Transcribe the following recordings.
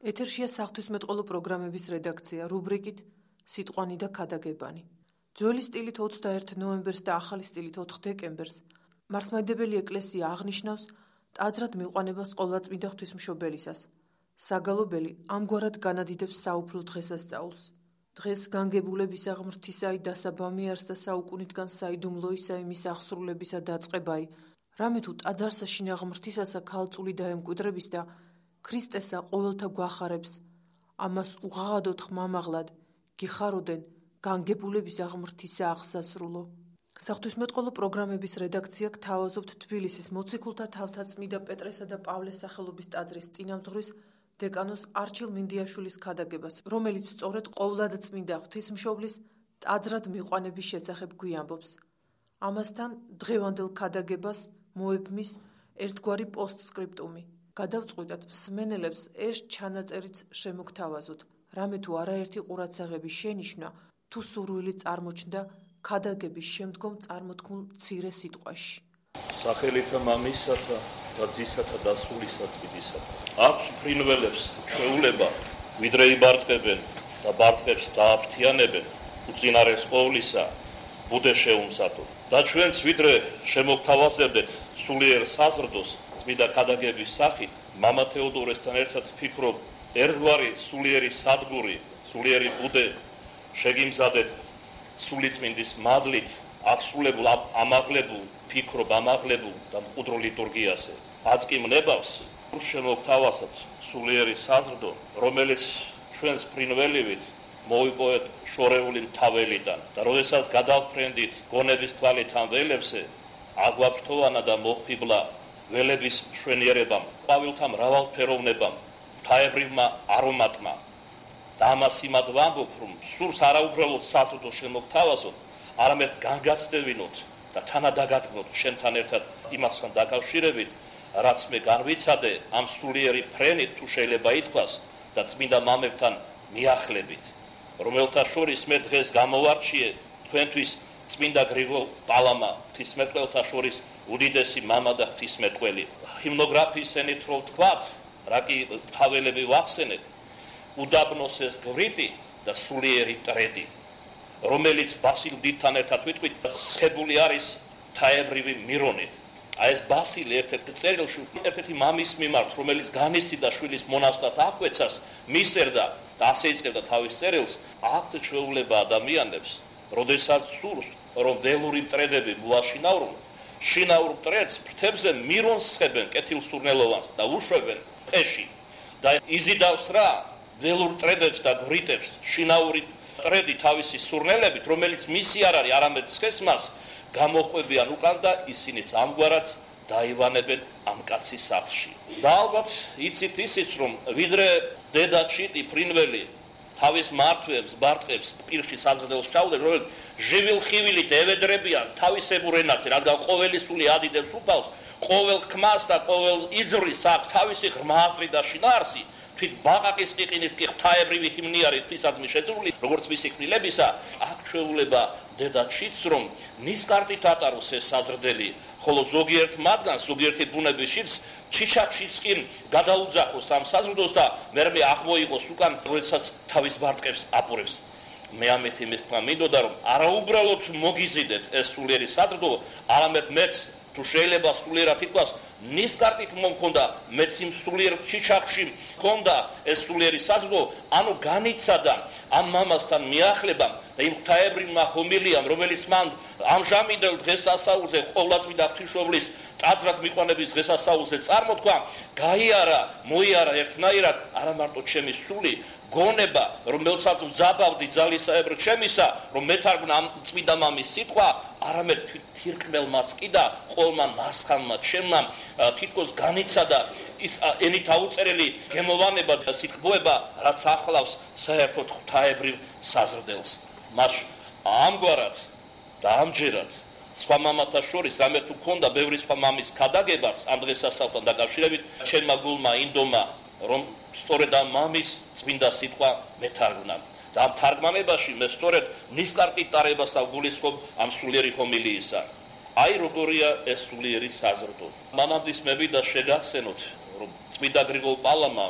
ეთერშია საღვთისმეტყველო პროგრამების რედაქცია რუბრიკით სიტყვანი და ქადაგებანი. ძველი სტილით 21 ნოემბერს და ახალი სტილით 4 დეკემბერს მართლმადიდებელი ეკლესია აღნიშნავს ტაძრად მიყვანებას ყოვლადწმიდა ღვთისმშობელისას. საგალობელი ამგვარად განადიდებს საუფლო დღესასწაულს. დღეს განგებულებისა ღმრთისაი დასაბამი არს და საუკუნითგან საიდუმლოისაი მის აღსრულებისა დაწყებაი. რამე თუ ტაძარსა შინა ღმრთისასა ქალწული დაემკვიდრების და ქრისტესა ყოველთა გვახარებს, ამას უღაღადოთ ხმამაღლად, გიხაროდენ განგებულების აღმრთისა აღსასრულო. საღვთისმეტყველო პროგრამების რედაქცია გთავაზობთ თბილისის მოციქულთა თავთაწმიდა პეტრესა და პავლეს სახელობის ტაძრის წინამძღვრის დეკანოს არჩილ მინდიაშვილის ქადაგებას, რომელიც სწორედ ყოვლადწმიდა ღვთისმშობლის ტაძრად მიყვანების შესახებ გვიამბობს. ამასთან დღევანდელ ქადაგებას მოებმის ერთგვარი პოსტსკრიპტუმი. გადავწყვიტათ მსმენელებს ეს ჩანაწერიც შემოგთავაზოთ, რამე თუ არაერთი ყურადსაღების შენიშვნა თუ სურვილი წარმოჩნდა ქადაგების შემდგომ წარმოთქმულ მცირე სიტყვაში. სახელითა მამისათა და ძისათა და სულისა წმინდისათა. აქვს ფრინველებს შეულება, ვიდრე იბარტყებენ და ბარტყებს დააფრთიანებენ, უწინარეს ყოვლისა ბუდე შეუმსადო. და ჩვენც ვიდრე შემოგთავაზებდეთ სულიერ საზრდოს წმინდა ქადაგების სახით, მამა თეოდორესთან ერთად ვფიქრობ, ერთგვარი სულიერი სადგური, სულიერი ბუდე შეგიმზადეთ სულიწმინდის მადლით, აღსრულებულ, ამაღლებულ, ფიქრობ ამაღლებულ და მყუდრო ლიტურგიაზე. აწკიმნებავს შემოგთავაზოთ სულიერი საზრდო, რომელიც ჩვენს ფრინველივით მოიპოვეთ შორეული მთაველიდან და როდესაც გადავფრენდით გონების თვალით ამ ველებზე, აგვაფრთოვანა და მოხიბლა ველების მშვენიერებამ, ყვავილთა მრავალფეროვნებამ, მთაებრივმა არომატმა და ამას იმად ვამბობ, რომ სურს არაუბრალოდ საზრდო შემოგთავაზოთ, არამედ განგაცდევინოთ და თანადაგადგმოთ შენთან ერთად იმასთან დაკავშირებით, რაც მე განვიცადე ამ სულიერი ფრენით, თუ შეიძლება ითქვას, და წმინდა მამებთან მიახლებით, რომელთა შორის მე დღეს გამოვარჩიე თქვენთვის წმინდა გრიგოლ პალამა, ღვთისმეტყველთა შორის უდიდესი მამა და ღვთისმეტყველი. ჰიმნოგრაფიის ენით რო ვთქვათ, რა კი თაველები ვახსენეთ, უდაბნოს ეს გვრიტი და სულიერი ტრედი, რომელიც ბასილ დიდთან ერთად ვიტყვით, ხებული არის თაებრივი მირონით. აი ეს ბასილი ერთ-ერთი წერილში ერთ-ერთი მამის მიმართ, რომელიც განიცდიდა შვილის მონასტრად აღკვეცას, მისწერდა და ასე იწყებდა თავის წერილს, აქვთ ჩვეულება ადამიანებს, როდესაც სურს, რომ ველური მტრედები მოაშინავრონ, შინაურ მტრედს ფრთებზე მირონს ცხებენ კეთილსურნელოვანს და უშვებენ ფეში და იზიდავს რა ველურ მტრედებს და გვრიტებს შინაური მტრედი თავისი სურნელებით, რომელიც მისი არ არის, არამედ სქესმას გამოხვებიან უკან და ისინიც ამგვარად დაივანებენ ამ კაცის სახლში. და ალბათ იცით ისიც, რომ ვიდრე დედა ჩიტი ფრინველი თავის მართვებს, ბარტყებს პირში საზრდელს ჩაუდეს, რომელიც ჟივილ ხივილით ევედრებიან თავისებურ ენაზე, რადგან ყოველი სული ადიდებს უფალს, ყოველ ხმას და ყოველ იძვრის აქვს თავისი ღრმა აზრი და შინაარსი. თვით ბაყაყის ყიყინის კი ღვთაებრივი ჰიმნი არის ღვთისადმი შეწირული, როგორც მისი ხმილებისა, აქ ჩვეულება დედა ჩიტს, რომ ნისკარტით ატაროს ეს საზრდელი, ხოლო ზოგიერთ მათგანს, ზოგიერთი ბუნების შიც ჩიჩახშიც კი გადაუძახოს ამ საზრდოს და მერმე აღმოიღოს უკან, როდესაც თავის ბარტყებს აპურებს. მე ამით იმის თქმა მინდოდა, რომ არაუბრალოდ მოგიზიდეთ ეს სულიერი საზრდო, არამედ მეც თუ შეიძლება სულიერად ითქვას, ნისკარტით მომქონდა, მეც იმ სულიერ ჩიჩახში მქონდა ეს სულიერი საზრდო, ანუ განიცადა ამ მამასთან მიახლებამ და იმ ღვთაებრივმა ჰომილიამ, რომელიც მან ამჟამინდელ დღესასწაულზე ყოვლადწმიდა ღვთისმშობლის ტაძრად მიყვანების დღესასწაულზე წარმოთქვა, გაიარა, მოიარა ერთნაირად არა მარტო ჩემი სული, გონება, რომელსაც ვძაბავდი ძალისაებრ ჩემისა, რომ მეთარგმნა ამ წმინდა მამის სიტყვა, არამედ თირკმელმაც კი და ყოველმა მასხალმა ჩემმა თითქოს განიცადა ის ენით აუწერელი გემოვანება და სიტყვება, რაც ახლავს საერთოდ ღვთაებრივ საზრდელს. მას ამგვარად და ამჯერად სხვა მამათა შორის რამე თუ ქონდა ბევრი სხვა მამის ქადაგებას ამ დღესასწაულთან დაკავშირებით, ჩემმა გულმა ინდომა, რომ სწორედ ამ მამის წმინდა სიტყვა მეთარგმნა. და ამ თარგმანებაში მე სწორედ ნისკარტით ტარებას ავგულისხმობ ამ სულიერი ჰომილიისა. აი როგორია ეს სულიერი საზრდო. მანამდისმები და შეგახსენოთ, რომ წმინდა გრიგოლ პალამა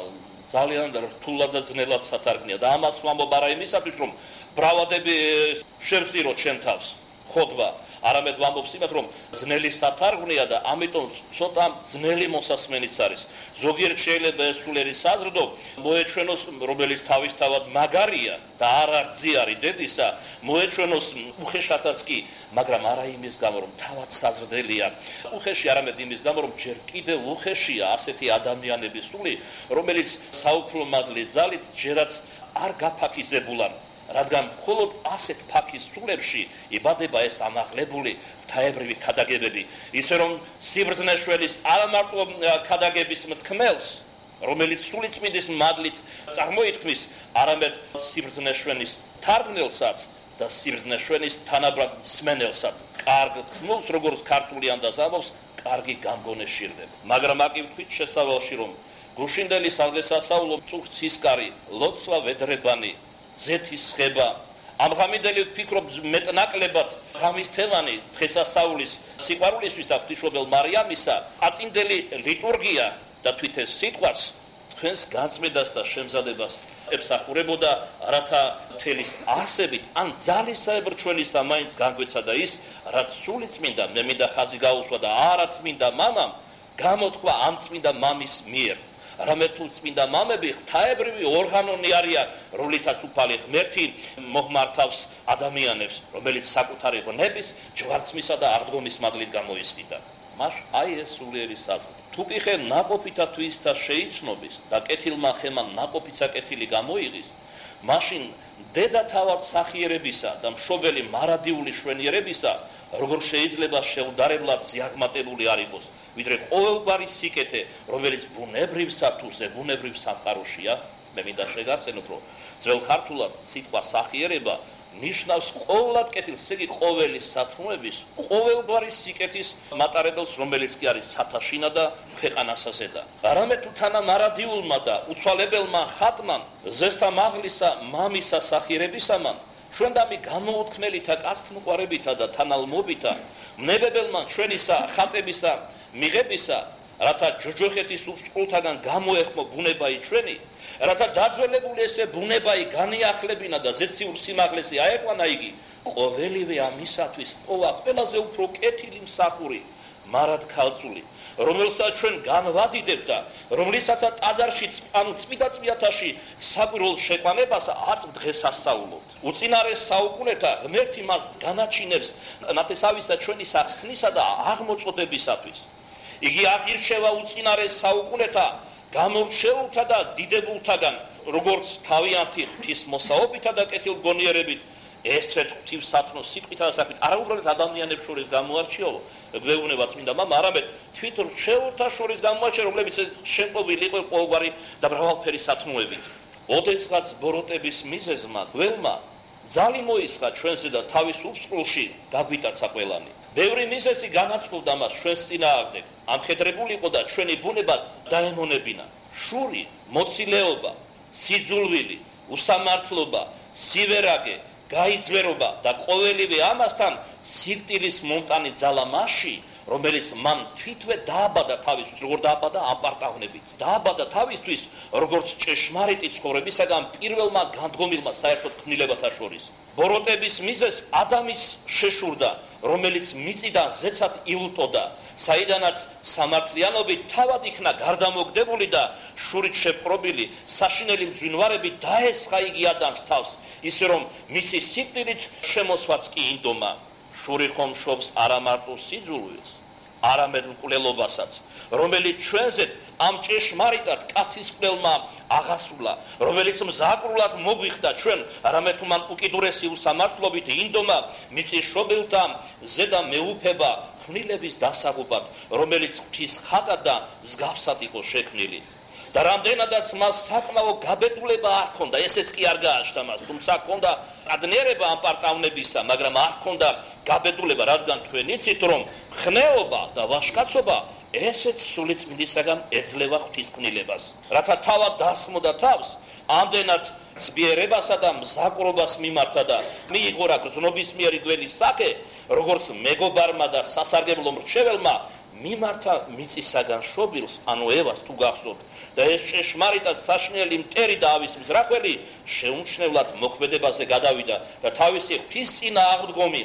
ძალიან რთულად და ძნელად სათარგმნია და ამას ვამბობ არა იმისათვის რომ ბრავადები შევწიროთ შენ თავს ხოდვა არამედ ვამბობ იმათ რომ ძნელი სათარგმნია და ამიტომ ცოტა ძნელი მოსასმენიც არის ზოგიერთ შეიძლება ეს სულიერი საზრდო მოეჩვენოს რომელიც თავისთავად მაგარია და არ არძიარი დედისა მოეჩვენოს უხეშათაც კი მაგრამ არა იმის გამო რომ თავად საზრდელია უხეში არამედ იმის გამო რომ ჯერ კიდევ უხეშია ასეთი ადამიანების სული რომელიც საუფლო მადლის ძალით ჯერაც არ გაფაქიზებულან რადგან მხოლოდ ასეთ ფაქის სულებში იბადება ეს ამაღლებული ღვთაებრივი ქადაგებები ისე რომ სიბრძნეშველის არა მარტო ქადაგების მთქმელს რომელიც სულიწმინდის მადლით წარმოითქმის არამედ სიბრძნეშველის თარგმნელსაც და სიბრძნეშველის თანაბრად მსმენელსაც კარგ თქმულს როგორც ქართული ანდაზამოს კარგი გამგონე შირდება მაგრამ აკი ვთქვით შესავალში რომ გუშინდელი საზესასაულო წუხ ცისკარი ლოცვა ვედრებანი ზეთის ხება ამღამიდელი ვფიქრობ მეტნაკლებად ღამის თემანი დღესასწაულის სიყვარულისთვის და ღვთისმშობელ მარიამისა აწინდელი ლიტურგია და თვით ეს სიტყვაც თქვენს განწმენდას და შემზადებას ემსახურებოდა რათა მთელის არსებით ან ძალისებრ ჩვენისა მაინც განგვეცა და ის რაც სული წმინდა მე მინდა ხაზი გაუსვა და არა წმინდა მამამ გამოთქვა ამ წმინდა მამის მიერ რამე თუ წმინდა მამები ღვთაებრივი ორგანონი არიან როლითაც უფალი ღმერთი მოხმართავს ადამიანებს რომელიც საკუთარი ღნების ჯვარცმისა და აღდგომის მადლით გამოისყიდა მას აი ეს სულიერი საზრდო თუ კი ხე ნაყოფითა თვისთა შეიცნობის და კეთილმა ხემა ნაყოფიცა კეთილი გამოიღის მაშინ დედა თავად სახიერებისა და მშობელი მარადიული შვენიერებისა როგორ შეიძლება შეუდარებლად ზიაღმატებული არ იყოს ვიდრე ყოველგვარი სიკეთე რომელიც ბუნებრივსა თუ ზებუნებრივ სამყაროშია მე მინდა შეგახსენოთ რომ ძველ ქართულად სიტყვა სახიერება ნიშნავს ყოველად კეთილს ისე იგი ყოველი სათნოების ყოველგვარი სიკეთის მატარებელს რომელიც კი არის სათაშინა და ქვეყანასაზედა არამედ თუ თანამარადიულმა და უცვალებელმა ხატმამ ზესთა მაღლისა მამისა სახიერებისამან ჩვენდამი გამოუთქმელითა კაცთმოყვარებითა და თანალმობითა მნებებელმა ჩვენისა ხატებისა მიღებისა რათა ჯოჯოხეთის უსყულთაგან გამოეხმო ბუნებայի ჩვენი რათა დაძველებული ესე ბუნებայի განიახლებინა და ზეციურ სიმაღლეზე აეყვანა იგი ყოველივე ამისათვის ყოლა ყველაზე უფრო კეთილი მსახური მარად ქალწული რომელსაც ჩვენ განვადიდებთ და რომლისაცა ტაძარში ანუ წმინდა წმინდათაში საკვირველ შეყვანებას არც დღესასწაულობთ უწინარეს საუკუნეთა ღმერთი მას განაჩინებს ნათესავისა ჩვენი სახსნისა და აღმოწოდებისათვის იგი აღირჩევა უწინარეს საუკუნეთა გამორჩეულთა და დიდებულთაგან როგორც თავიანთი ღვთის მოსაობითა და კეთილგონიერებით ესეთ ღვთისათნო სიტყვითა და საქმით არა უბრალოდ ადამიანებს შორის გამოარჩიოლო გვეუბნება წმინდა მამა არამედ თვით რჩეულთა შორის გამოარჩია რომლებიც შემკობილი იყო ყოველგვარი და მრავალფერი სათნოებით ოდესღაც ბოროტების მიზეზმა გველმა ძალი მოისხა ჩვენზე და თავის უსყრულში გაგვიტაცა ყველანი ბევრი მიზეზი განაწყობდა მას ჩვენს წინააღმდეგ ამხედრებული იყო და ჩვენი ბუნება დაემონებინა შური მოცილეობა სიძულვილი უსამართლობა სივერაგე გაიძვერობა და ყოველივე ამასთან სიკვდილის მომტანი ძალა მასში რომელიც მან თვითვე დააბადა თავისთვის როგორ დააბადა აპარტავნებით დააბადა თავისთვის როგორც ჭეშმარიტი ცხოვრებისაგან პირველმა განდგომილმა საერთოდ ქმნილებათა შორის ბოროტების მიზეზს ადამის შეშურდა რომელიც მიწიდან ზეცად იუტოდა საიდანაც სამართლიანობით თავად იქნა გარდამოგდებული და შურით შეპყრობილი საშინელი მძვინვარები დაესხა იგი ადამიანს თავს ისე რომ მისი სიკვდილით შემოსვაც კი ინდომა შური ხომ შობს არა მარტო სიძულვილს არამედ მკვლელობასაც რომელიც ჩვენზე ამ ჭეშმარიტად კაცის მკვლელმა აღასრულა რომელიც მზაკრულად მოგვიხდა ჩვენ არამედ მან უკიდურესი უსამართლობით ინდომა მიწის შობილთა ზედა მეუფება ქმნილების დასაღებად რომელიც ღვთის ხატად და მსგავსად იყო შექმნილი და რამდენადაც მას საკმაო გაბედულება არ ჰქონდა ესეც კი არ გააჩნდა მას თუმცა ჰქონდა კადნიერება ამ პარტავნებისა მაგრამ არ ჰქონდა გაბედულება რადგან თქვენ იცით რომ ხნეობა და ვაჟკაცობა ესეც სულიწმინდისაგან ეძლევა ღვთის ქმნილებას რათა თავად დასხმოდა თავს ამდენად ძბიერებასა და მზაკრობას მიმართა და მიიღო რა გრძნობისმიერი გველის სახე როგორც მეგობარმა და სასარგებლო მრჩეველმა მიმართა მიწისაგან შობილს ანუ ევას თუ გახსოვთ და ეს ჭეშმარიტად საშნელი მტერი და ავის მზრახველი შეუმჩნევლად მოქმედებაზე გადავიდა და თავისი ღვთის წინააღმდგომი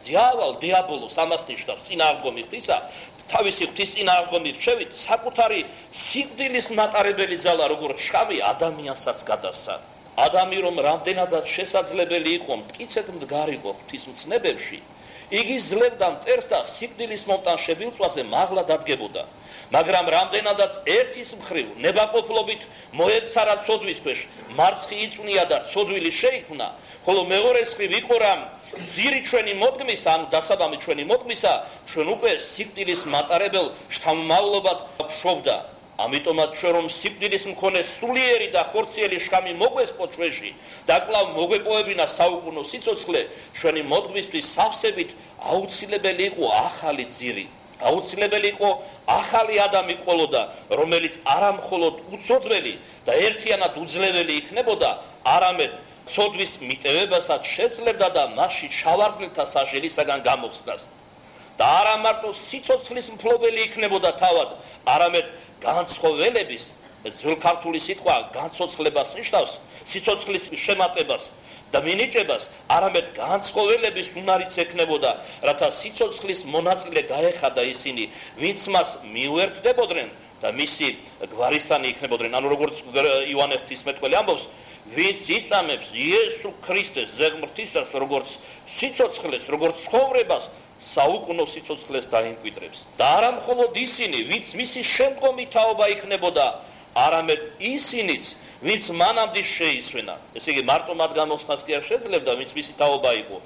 დიაბოლოს ამას ნიშნავს წინააღმდგომი ღვთისა თავისი ღვთის წინააღმდგომი რჩევით საკუთარი სიკვდილის მატარებელი ძალა როგორც შავი ადამიანსაც გადასცა. ადამი რომ რამდენადაც შესაძლებელი იყო მტკიცედ მდგარიყო ღვთისმცნებებში, იგი ძლევდა მტერს და სიკვდილის მომტან შებილწვაზე მაღლა დადგებოდა. მაგრამ რამდენადაც ერთის მხრივ ნებაყოფლობით მოეცარა ცოდვის ქვეშ, მარცხი იწვნია და ცოდვილი შეიქმნა, ხოლო მეორეს მხრივ იყო რა ძირი ჩვენი მოდგმისა, ანუ დასაბამი ჩვენი მოდგმისა, ჩვენ უკვე სიკვდილის მატარებელ შთამომავლობად ვშობდა. ამიტომაც ჩვენ რომ სიკვდილის მქონე სულიერი და ხორციელი შხამი მოგვესპო ჩვენში და კვლავ მოგვეპოვებინა საუკუნო სიცოცხლე, ჩვენი მოდგმისთვის სავსებით აუცილებელი იყო ახალი ძირი. აუცილებელი იყო ახალი ადამი ყოლოდა, რომელიც არა მხოლოდ უცოდველი და ერთიანად უძლეველი იქნებოდა, არამედ ცოდვის მიტევებასაც შეძლებდა და მასში ჩავარდნილთა საჟელისაგან გამოხსნას. და არა მარტო სიცოცხლის მფლობელი იქნებოდა თავად, არამედ განცხოველების, ძველქართული სიტყვა განცოცხლებას ნიშნავს, სიცოცხლის შემატებას და მინიჭებას, არამედ განცხოველების უნარიც ექნებოდა, რათა სიცოცხლის მონაწილე გაეხადა ისინი, ვინც მას მიუერთდებოდნენ და მისი გვარისანი იქნებოდნენ. ანუ როგორც იოანე ღვთისმეტყველი ამბობს, ვინც იწამებს იესო ქრისტეს ზეღმრთისას, როგორც სიცოცხლეს, როგორც ცხოვრებას, საუკუნო სიცოცხლეს დაიმკვიდრებს. და არა მხოლოდ ისინი, ვინც მისი შემდგომი თაობა იქნებოდა, არამედ ისინიც, ვინც მანამდე შეისვენა. ესე იგი, მარტო მათ გამოხსნას კი არ შეძლებდა, ვინც მისი თაობა იყო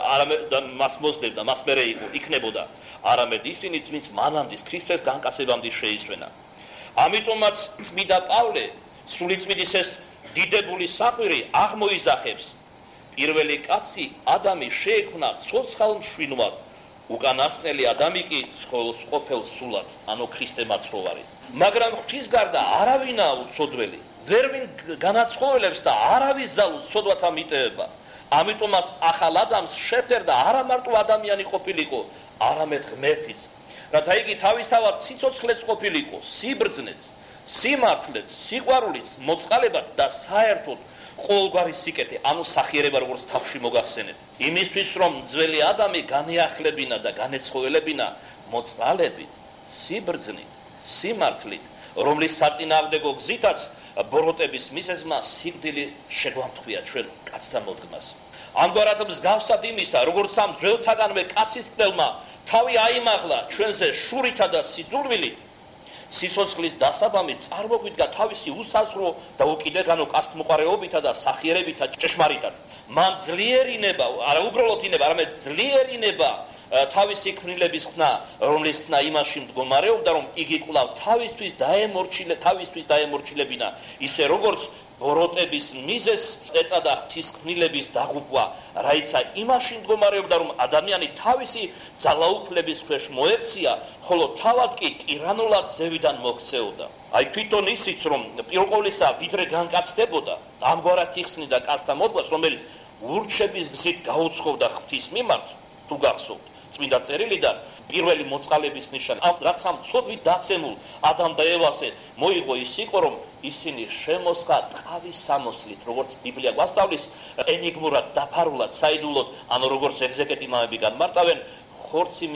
და მას მოსდებდა, მას მერე იქნებოდა, არამედ ისინიც, ვინც მანამდე ქრისტეს განკაცებამდე შეისვენა. ამიტომაც წმინდა პავლე სულიწმიდის ეს დიდებული საყვირი აღმოიზახებს. პირველი კაცი ადამი შეექმნა ცოცხალ მშვინვად, უკანასკნელი ადამი კი ყოფილ სულად, ანუ ქრისტე მაცხოვარი. მაგრამ ღვთის გარდა არავინაა უცოდველი, ვერვინ განაცხოველებს და არავის ძალუც ცოდვათა მიტევება. ამიტომაც ახალ ადამიანს შეფერდა არა მარტო ადამიანი ყოფილიყო, არამედ ღმერთიც, რათა იგი თავისთავად სიცოცხლეც ყოფილიყო, სიბრძნეც, სიმართლეც, სიყვარულიც, მოწყალებაც და საერთოდ ყოველგვარი სიკეთე, ანუ სახიერება როგორც თავში მოგახსენეთ. იმისთვის რომ ძველი ადამი განეახლებინა და განეცხოველებინა მოწყალებით, სიბრძნით, სიმართლით, რომლის საწინააღმდეგო გზითაც ბოროტების მიზეზმა სიკვდილი შეგვამთხვია ჩვენ კაცთა მოდგმას. ამგვარად მსგავსად იმისა, როგორც ამ ძველთაგანვე კაცის მკვლელმა თავი აიმაღლა ჩვენზე შურითა და სიძულვილით, სიცოცხლის დასაბამით წარმოგვიდგა თავისი უსაზღვრო და უკიდეგანო კაცთმოყარეობითა და სახიერებითა ჭეშმარიტად. მან ძლიერი ნება, არა უბრალოდ ინება, არამედ ძლიერი ნება თავისი ქმნილების ხსნა, რომლის ხსნა იმაში მდგომარეობდა, რომ იგი კვლავ თავისთვის დაემორჩილებინა, ისე როგორც ბოროტების მიზეზს ეწადა ღვთის ქმნილების დაღუპვა, რაიცა იმაში მდგომარეობდა, რომ ადამიანი თავისი ძალაუფლების ქვეშ მოექცია, ხოლო თავად კი ტირანულად ზევიდან მოქცეოდა. აი თვითონ ისიც, რომ პირველ ყოვლისა ვიდრე განკაცდებოდა, ამგვარად იხსნიდა კაცთა მოდგმას, რომელიც ურჩების გზით გაუცხობდა ღვთის მიმართ, თუ გახსოვთ წმინდა წერილიდან პირველი მოწყალების ნიშანი, რაც ამ ცოდვით დაცემულ ადამ და ევასე მოიღო ის იყო, რომ ისინი შემოსხა ტყავის სამოსლით, როგორც ბიბლია გვასწავლის, ენიგმურად, დაფარულად, საიდუმლოდ, ანუ როგორც ეგზეგეტი მამები განმარტავენ, ხორცი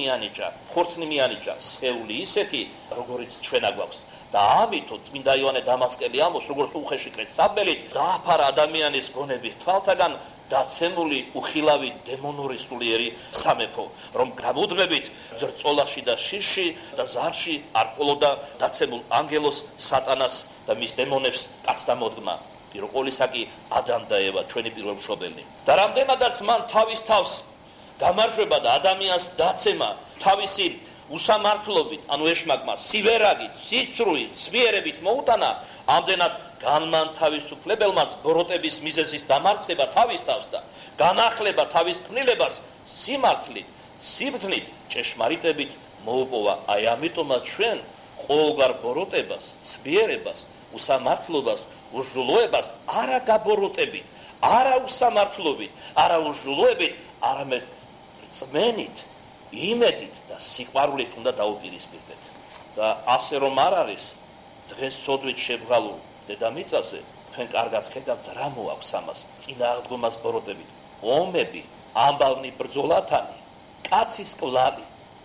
მიანიჭა, სხეული ისეთი, როგორც ჩვენა გვაქვს. და ამიტომ წმინდა იოანე დამასკელი ამბობს, როგორც უხეში კრეცაბელი, დააფარა ადამიანის გონების თვალთაგან დაცემული უხილავი დემონური სულიერი სამეფო, რომ გამუდმებით ძრწოლაში და შირში და ზარში არ ყოლოდა დაცემულ ანგელოს, სატანას და მის დემონებს კაცთა მოდგმა. პირველ ყოვლისა კი ადამ და ევა, ჩვენი პირველ მშობელნი. და რამდენადაც მან თავის თავს გამარჯვება და ადამიანს დაცემა თავისი უსამართლობით, ანუ ეშმაკმა, სივერაგით, სიცრუით, ზვიერებით მოუტანა, ამდენად განმან თავისუფლებელმაც ბოროტების მიზეზის დამარცხება თავის თავს და განახლება თავის ქმნილებას სიმართლით, სიბრძნით, ჭეშმარიტებით მოუპოვა. აი ამიტომაც ჩვენ ყოველგვარ ბოროტებას, ზვიერებას, უსამართლობას, უჟულოებას არა გაბოროტებით, არა უსამართლობით, არა უჟულოებით, არამედ რწმენით, იმედით და სიყვარულით უნდა დაუპირისპირდეთ. და ასე რომ არ არის დღეს სოდვით შევღალულ დედამიწაზე თქვენ კარგად ხედავთ რა მოაქვს ამას წინააღმდგომას ბოროტებით ომები ამბავნი ბრძოლათანი კაცის კლავი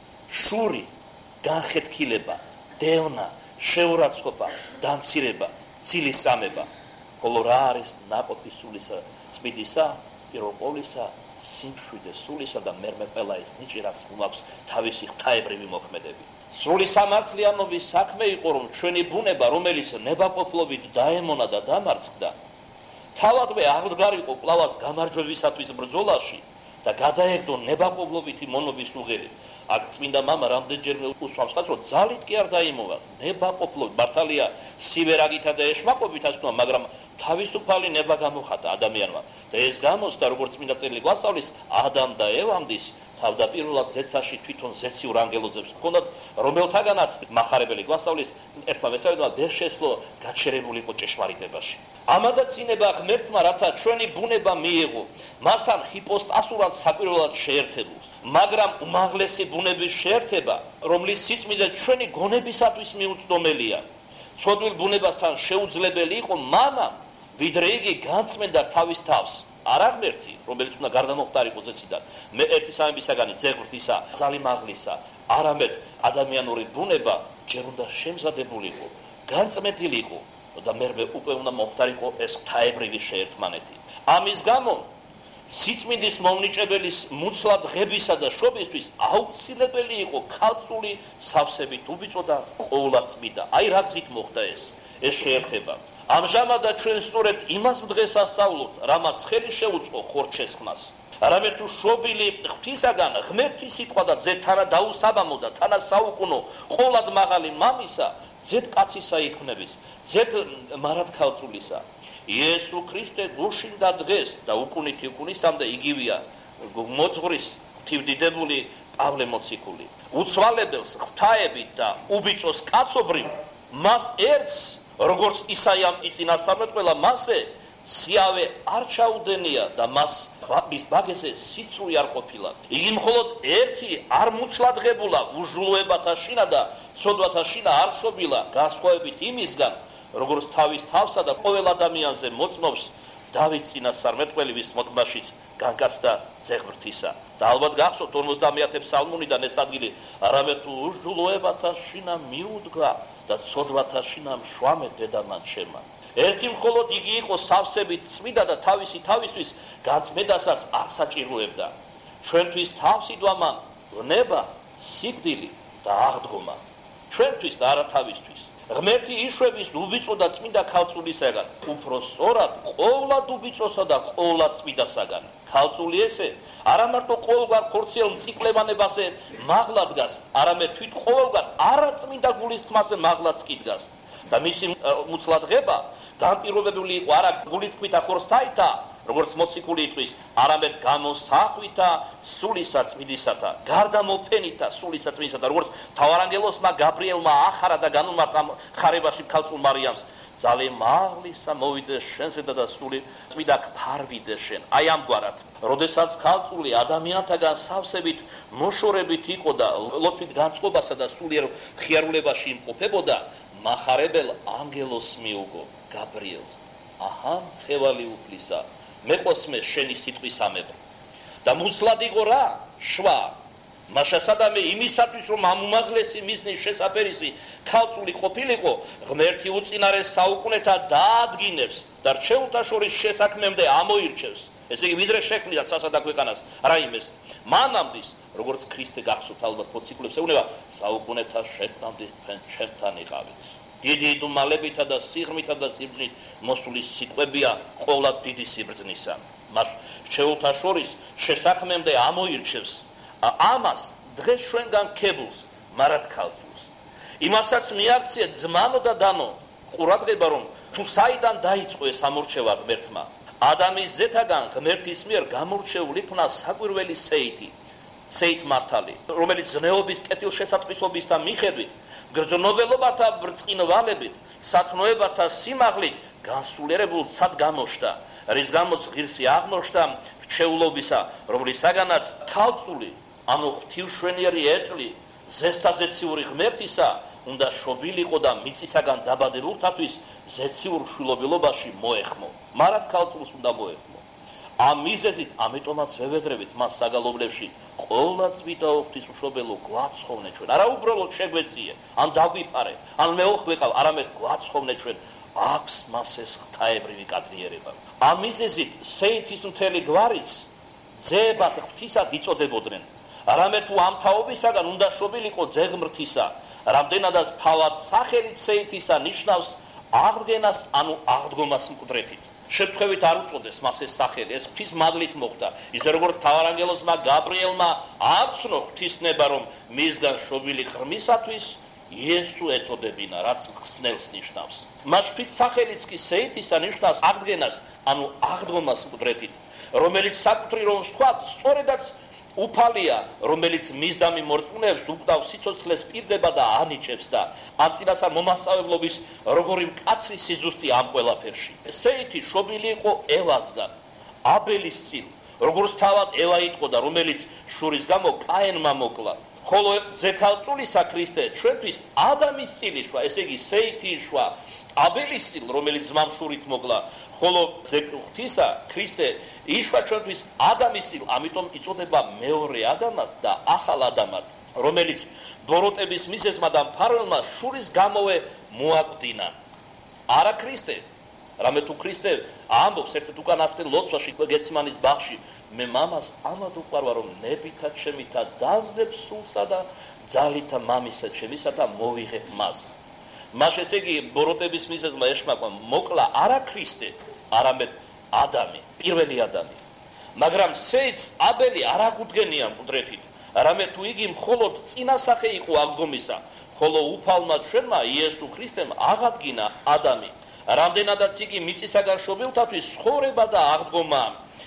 შური განხეთქილება დევნა შეურაცხყოფა დამცირება ცილის სამება ხოლო რა არის ნაყოფი სულისა წმიდისა პირველ ყოვლისა სიმშვიდე სულისა და მერმე ყველა ის ნიჭი რაც გვაქვს თავისი ღვთაებრივი მოქმედები სრული სამართლიანობის საქმე იყო რომ ჩვენი ბუნება რომელიც ნებაყოფლობით დაემონა და დამარცხდა თავადვე აღდგარიყო კვლავაც გამარჯვებისათვის ბრძოლაში და გადაეგდო ნებაყოფლობითი მონობის უღერები აქ წმინდა მამა რამდენჯერმე უსვამს ხას რომ ძალით კი არ დაიმოვა ნებაყოფლობით მართალია სივერაგითა და ეშმაკობით ასწვნა მაგრამ თავისუფალი ნება გამოხატა ადამიანმა და ეს გამოსდა როგორც წმინდა წერილი გვასწავლის ადამ და ევამდის თავდაპირველად ზეცაში თვითონ ზეციურ ანგელოზებს ჰქონდათ რომელთაგანაც მახარებელი გვასწავლის ერთმა მესამედმა ვერ შეძლო გაჩერებულიყო ჭეშმარიტებაში ამადაც ინება ღმერთმა რათა ჩვენი ბუნება მიიღო მასთან ჰიპოსტასურად საკვირველად შეერთებულს მაგრამ უმაღლესი ბუნების შეერთება რომლის სიწმინდე ჩვენი გონებისათვის მიუწვდომელია ცოდვილ ბუნებასთან შეუძლებელი იყო მამამ ვიდრე იგი განწმენდა თავის თავს არა ღმერთი რომელიც უნდა გარდამოხტარიყო ზეციდან მე ერთი სამებისაგანი ძეღვრთისა ძალიმაღლისა არამედ ადამიანური ბუნება ჯერ უნდა შემზადებულიყო განწმენდილიყო და მერმე უკვე უნდა მოხტარიყო ეს ღვთაებრივი შეერთმანეთი ამის გამო სიწმინდის მომნიჭებელის მუცლად ღებისა და შობისთვის აუცილებელი იყო ქალწული სავსებით უბიჭო და ყოვლადწმიდა აი რა გზით მოხდა ეს შეერთება ამჟამადაც ჩვენ სწორედ იმას დღეს ასწავლოთ რამაც ხელი შეუწყო ხორჩესხმას არამედ თუ შობილი ღვთისაგან ღმერთის სიტყვა და ძე თანა დაუსაბამო და თანა საუკუნო ყოვლად მაღალი მამისა ძედ კაცისა იხნების ძედ მარად ქალწულისა იესო ქრისტე გუშინდა დღეს და უკუნითი უკუნისამდე იგივეა მოძღვრის თივდიდებული პავლე მოციქული უცვალებელს ღვთაებით და უბიჭოს კაცობრივ მას ერთს როგორც ისაიამ იწინასწარმეტყველა მასე სიავე არ ჩაუდენია და მის ბაგეზე სიცრუე არ ყოფილა იგი მხოლოდ ერთი არ მუცლადღებულა უჟულოებათა შინა და ცოდვათა შინა არ შობილა განსხვავებით იმისგან როგორც თავის თავსა და ყოველ ადამიანზე მოწმობს დავით წინასწარმეტყველი ვის მოთმაშიც განკაცდა ძეღვრთისა და ალბათ გახსოვთ 50-ე ფსალმუნიდან ეს ადგილი არამედ უჟულოებათა შინა მიუდგა და ცოდვათა შინა მშვამე დედამან შემა ერთი მხოლოდ იგი იყო სავსებით წმიდა და თავისთვის განწმენდასაც არ საჭიროებდა ჩვენთვის თავსიდვა მან ღნება სიკვდილი და აღდგომა ჩვენთვის და არა თავისთვის ღმერთი იშვების უბიჭო და წმინდა ქალწულისაგან უფრო სწორად ყოვლად უბიჭოსა და ყოვლად წმინდასაგან ქალწული ესე არა მარტო ყოველგვარ ხორციელ მწიკლებანებაზე მაღლა დგას არამედ თვით ყოველგვარ არაწმინდა გულის თქმაზე მაღლაც კი დგას და მისი მუცლადღება განპირობებული იყო არა გულისხმითა ხორცთაითა როგორც მოციქული იტყვის არამედ გამოსახვითა სულისა წმინდისათა გარდამოფენითა სულისა წმინდისათა როგორც თავარანგელოსმა გაბრიელმა ახარა და განუმარტა ხარებაში ქალწულ მარიამს ძალე მაღლისა მოვიდეს შენზე და სული წმინდა ფარვიდეს შენ აი ამგვარად როდესაც ქალწული ადამიანთაგან სავსებით მოშორებით იყო და ლოცვით განწყობასა და სულიერ ხიარულებაში იმყოფებოდა მახარებელ ანგელოს მიუგო გაბრიელს აჰა ხევალი უფლისა მეყოსმე შენი სიტყვის ამება და მუცლად იყო რა შვა მაშასადამე იმისათვის რომ ამ უმაღლესი მიზნის შესაფერისი ქალწული ყოფილიყო ღმერთი უწინარეს საუკუნეთა დაადგინებს და რჩეულთა შორის შესაქმემდე ამოირჩევს ესე იგი ვიდრე შექმნიდა სასადა ქვეყანას რაიმეს მანამდის როგორც ქრისტე გახსოვთ ალბათ მოციქულებს ეუბნება საუკუნეთა შექმნამდე თქვენ ჩემთან იყავით დიდი დუმალებითა და სიღრმითა და სიბრძნით მოსული სიტყვებია ყოვლად დიდი სიბრძნისა მას რჩეულთა შორის შესაქმემდე ამოირჩევს ამას დღეს ჩვენგან ქებულს მარად ქალწულს იმასაც მიაქცია ძმანო და დანო ყურადღება რომ თუ საიდან დაიწყო ეს ამორჩევა ღმერთმა ადამიანის ზეთაგან ღმერთის მიერ გამორჩეულ იქნა საკვირველი სეით მართალი რომელიც ზნეობის კეთილშესატყვისობისთან მიხედვით გრძნობელობათა ბრწყინვალებით სათნოებათა სიმაღლით განსულიერებულ სად გამოშთა რის გამოც ღირსი აღმოჩნდა რჩეულობისა რომლისაგანაც ქალწული ანუ ღვთივშვენიერი ეტლი ზესტაზეციური ღმერთისა უნდა შობილიყო და მიწისაგან დაბადებულთათვის ზეციურ შვილობილობაში მოეხმო. მარად ქალწულს უნდა მოეხმო. ამ მიზეზით ამიტომაც ვევედრებით მას საგალობლებში ყოვლა წმინდა ღვთისმშობელო გვაცხოვნე ჩვენ. არა უბრალოდ შეგვეციე, ან დაგვიფარე, ან მეოხვეყავ, არამედ გვაცხოვნე ჩვენ. აქვს მას ეს ღვთაებრივი კადრიერება. ამ მიზეზით სეითის მთელი გვარიც ძეებად ღვთისად იწოდებოდნენ. არამედ თუ ამ თაობისაგან უნდა შობილიყო ძეღმრთისა, რამდენადაც თავად სახელით სეითისა ნიშნავს აღდგენას, ანუ აღდგომას მკვდრეთით. შემთხვევით არ უწოდეს მას ეს სახელი, ეს ღვთის მადლით მოხდა. ისე როგორც მთავარანგელოზმა გაბრიელმა აცნო ღვთისნება, რომ მისგან შობილი ღრმისათვის იესო ეწოდებინა, რაც მხსნელს ნიშნავს. მასშფით სახელიც კი სეითისა ნიშნავს აღდგენას, ანუ აღდგომას მკვდრეთით, რომელიც საკუთრი რომ ვთქვათ, სწორედაც უფალია, რომელიც მისდამი მორწმუნეებს უკდავს სიცოცხლეს პირდება და ანიჭებს და ამ წინასწარ მომასწავლებლობის როგორი მკაცრი სიზუსტი ამ ყველაფერში. სეითი შობილი იყო ევასგან, აბელის წინ, როგორც თავად ევა იყო და რომელიც შურის გამო კაენმა მოკლა. ხოლო ზექალწულისა ქრისტე ჩვენთვის ადამის წილი შვა, ესე იგი სეითი შვა, აბელის წილ, რომელიც ძმამ შურით მოკლა. ხოლო ღვთისა ქრისტე იშვა ჩვენთვის ადამის წილ, ამიტომ იწოდება მეორე ადამად და ახალ ადამად, რომელიც ბოროტების მიზეზმა და მფარველმა შურის გამოვე მოაკვდინა. არა ქრისტე, რამე თუ ქრისტე ამბობს ერთ უკანასკნელ ლოცვაში გეცმანის ბაღში, მე მამას ამად უყვარვა, რომ ნებითა ჩემითა დავზდებ სულსა და ძალითა მამისა ჩემისა და მოვიღებ მას. მას ესე იგი ბოროტების მიზეზმა ეშმაკმა მოკლა არა ქრისტე, არამედ ადამი, პირველი ადამი. მაგრამ სეითს აბელი არ აღუდგენია მკვდრეთით, არამედ თუ იგი მხოლოდ წინასახე იყო აღდგომისა, ხოლო უფალმა ჩვენმა იესო ქრისტემ აღადგინა ადამი. რამდენადაც იგი მიწისაგან შობილთათვის ცხოვრება და აღდგომა.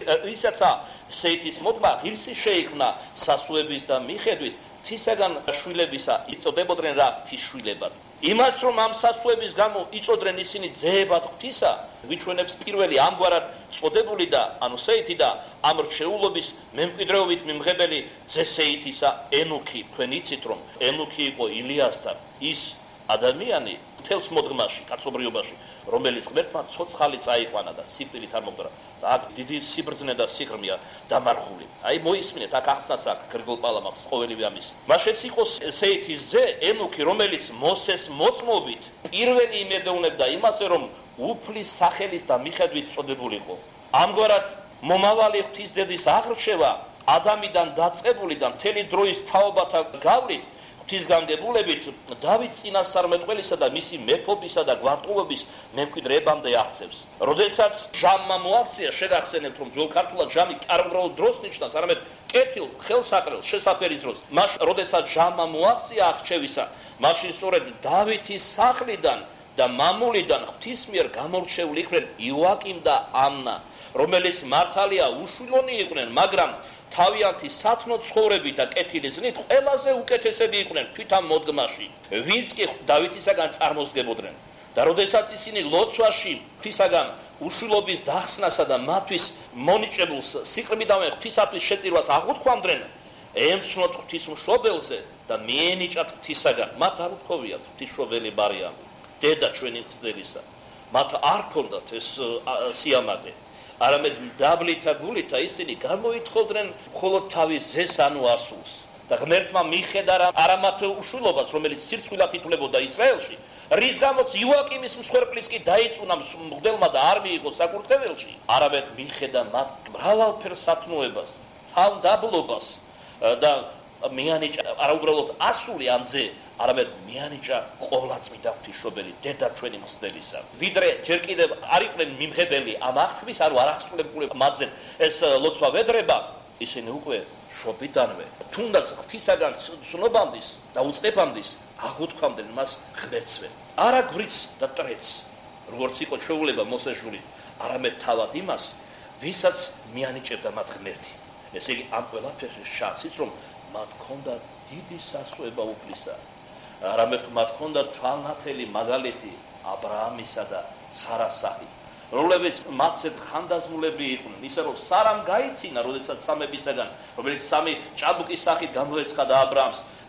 ისაცა სეითის მოდმა ღირსი შეიქმნა სასუების და მიხედვით ღვთისაგან შვილებისა იწოდებოდნენ რა ღვთისშვილებად. იმას რომ ამ სასუების გამო იწოდნენ ისინი ძეებად ღვთისა, ვიჩვენებს პირველი ამგვარად წოდებული და ანუ სეითი და ამ რჩეულობის მემკვიდრეობით მიმღებელი ძე სეითისა ენუქი. თქვენ იცით რომ ენუქი იყო ილიასთან ის ადამიანი მთელს მოდგმაში, კაცობრიობაში, რომელიც ღმერთმა ცოცხალი წაიყვანა და სიკვდილით არ მომგვრა. და აქ დიდი სიბრძნე და სიღრმეა დამარხული. აი მოისმინეთ, აქ ახსნაც აქ გრიგოლ პალამას ყოველივე ამის. მაშეც იყო სეითის ძე ენუქი, რომელიც მოსეს მოწმობით პირველი იმედოვნებდა იმასე, რომ უფლის სახელის და მიხედვით წოდებულიყო. ამგვარად მომავალი ღვთისდედის აღრჩევა ადამიდან დაწყებული და მთელი დროის თაობათა გავლით ღვთისგანგებულებით დავით წინასწარმეტყველისა და მისი მეფობისა და გვარტყუობის მემკვიდრეებამდე აღწევს. როდესაც ჟამმა მოაქცია, შეგახსენებთ რომ ძველ ქართულად ჟამი არ უბრალოდ დროს ნიშნავს, არამედ კეთილ, ხელსაყრელ, შესაფერის დროს. მას როდესაც ჟამმა მოაქცია აღრჩევისა, მაშინ სწორედ დავითის სახლიდან და მამულიდან ღვთის მიერ გამორჩეული იყვნენ იოაკიმ და ანნა, რომელიც მართალია უშვილონი იყვნენ, მაგრამ თავიანთი სათნო ცხოვრებით და კეთილი ზნით ყველაზე უკეთესები იყვნენ თვით ამ მოდგმაში, ვინც კი დავითისაგან წარმოსდებოდნენ. და როდესაც ისინი ლოცვაში ღვთისაგან უშვილობის დახსნასა და მათთვის მონიჭებულ სიყრმიდანვე ღვთისათვის შეწირვას აღუთქვამდნენ, ემცნოთ ღვთისმშობელზე და მიენიჭათ ღვთისაგან. მათ არ უთხოვიათ ღვთისმშობელი ბარია, დედა ჩვენი მღვდელისა. მათ არ ქონდათ ეს სიამაყე. არამედ დაბლითა გულითა ისინი გამოითხოვდნენ მხოლოდ თავის ძეს ანუ ასულს. და ღმერთმა მიხედა არა მათ უშვილობას, რომელიც სირცხვილად ითვლებოდა ისრაელში, რის გამოც იოაკიმის მსხვერპლის კი დაიწუნა მღვდელმა და არ მიიღო საკურთხეველში, არამედ მიხედა მათ მრავალფერ სათნოებას, თავდაბლობას და მიანიჭა არა უბრალოდ ასული ამ ძე, არამედ მიანიჭა ყოვლადწმიდა ღვთისმშობელი დედა ჩვენი მღვდელისა. ვიდრე ჯერ კიდევ არ იყვნენ მიმღებელი ამ აღთქმის, არ აღსრულებულებ მათზე ეს ლოცვა ვედრება, ისინი უკვე შობიდანვე თუნდაც ღვთისაგან ცნობამდის და უწყებამდის აღუთქვამდნენ მას ღმერთსვე. არა გვრის და ტრეც, როგორც იყო ჩვეულება მოსეშული, არამედ თავად იმას, ვისაც მიანიჭებდა მათ ღმერთი. ესე იგი ამ ყველაფერში შანსიც რომ მათ ქონდა დიდი სასუება უფლისა. არამედ მათ ქონდა თვალნათელი მაგალითი აბრაამისა და სარას სახით, რომლებიც მათზე ხანდაზმულები იყვნენ, ისე რომ სარამ გაიცინა, როდესაც სამებისაგან, რომელიც სამი ჭაბუკის სახით გამოეცხადა აბრაამს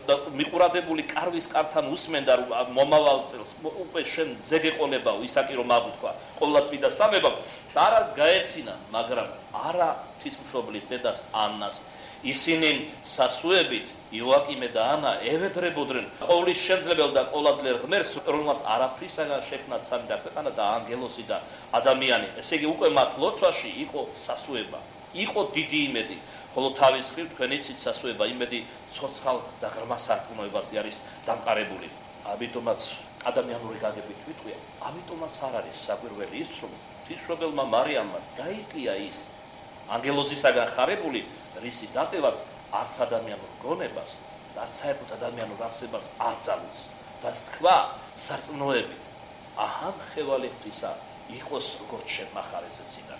და მიყურადებული კარვის კართან უსმენდა რომ მომავალ წელს უკვე შენ ძეგეყოლებაო ისაკი რომ აღვთქვა ყოვლადწმიდა სამებამ სარას გაეცინა მაგრამ არა ღვთისმშობლის დედას ანას ისინი სასუებით იოაკიმე და ანა ევედრებოდნენ ყოვლის შემძლებელ და ყოვლადლერ ღმერთს რომელმაც არაფრისაგან შექმნა სამი და ქვეყანა და ანგელოსი და ადამიანი ესე იგი უკვე მათ ლოცვაში იყო სასუება იყო დიდი იმედი ხოლო თავის მხრივ თქვენი სასუება იმედი ცოცხალ და ღრმა სარწმუნოებაზე არის დამყარებული ამიტომაც ადამიანური გაგებით ვიტყვია ამიტომაც არ არის საკვირველი ის რომ ღვთისმშობელმა მარიამმა დაიტია ის ანგელოზისაგან ხარებული რისი დატევაც არც ადამიანურ გონებას და საერთოდ ადამიანურ არსებას არ ძალუძს და თქვა სარწმუნოებით აჰან ხევალი ღვთისა იყოს როგორც შემახარეზე წინა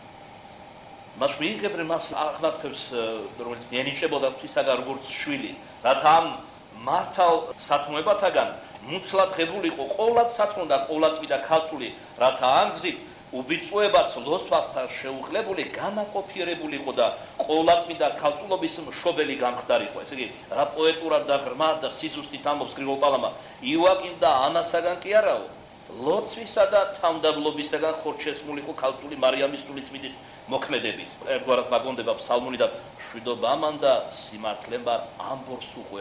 მას მიიღებდნენ მას აღნათქებს რომელიც ენიჭებოდა ღვთისაგან როგორც შვილი რათა ამ მართალ სათნოებათაგან მუცლად ღებულიყო ყოვლად სათნო და ყოვლადწმიდა ქალწული რათა ამ გზით უბიწოებაც ლოცვასთან შეუღლებული განაყოფიერებულიყო და ყოვლადწმიდა ქალწულობის მშობელი გამხდარიყო ესე იგი რა პოეტურად და ღრმა და სიზუსტით ამბობს გრიგოლ პალამა იოაკიმ და ანასაგან კი არაო ლოცვისა და თავმდაბლობისაგან ხორჩესმულიყო ქალწული მარიამის სულიწმიდის მოქმედებით ერთგვარად მაგონდება ფსალმუნი და შვიდობა ამან და სიმართლემ ამბორს უყო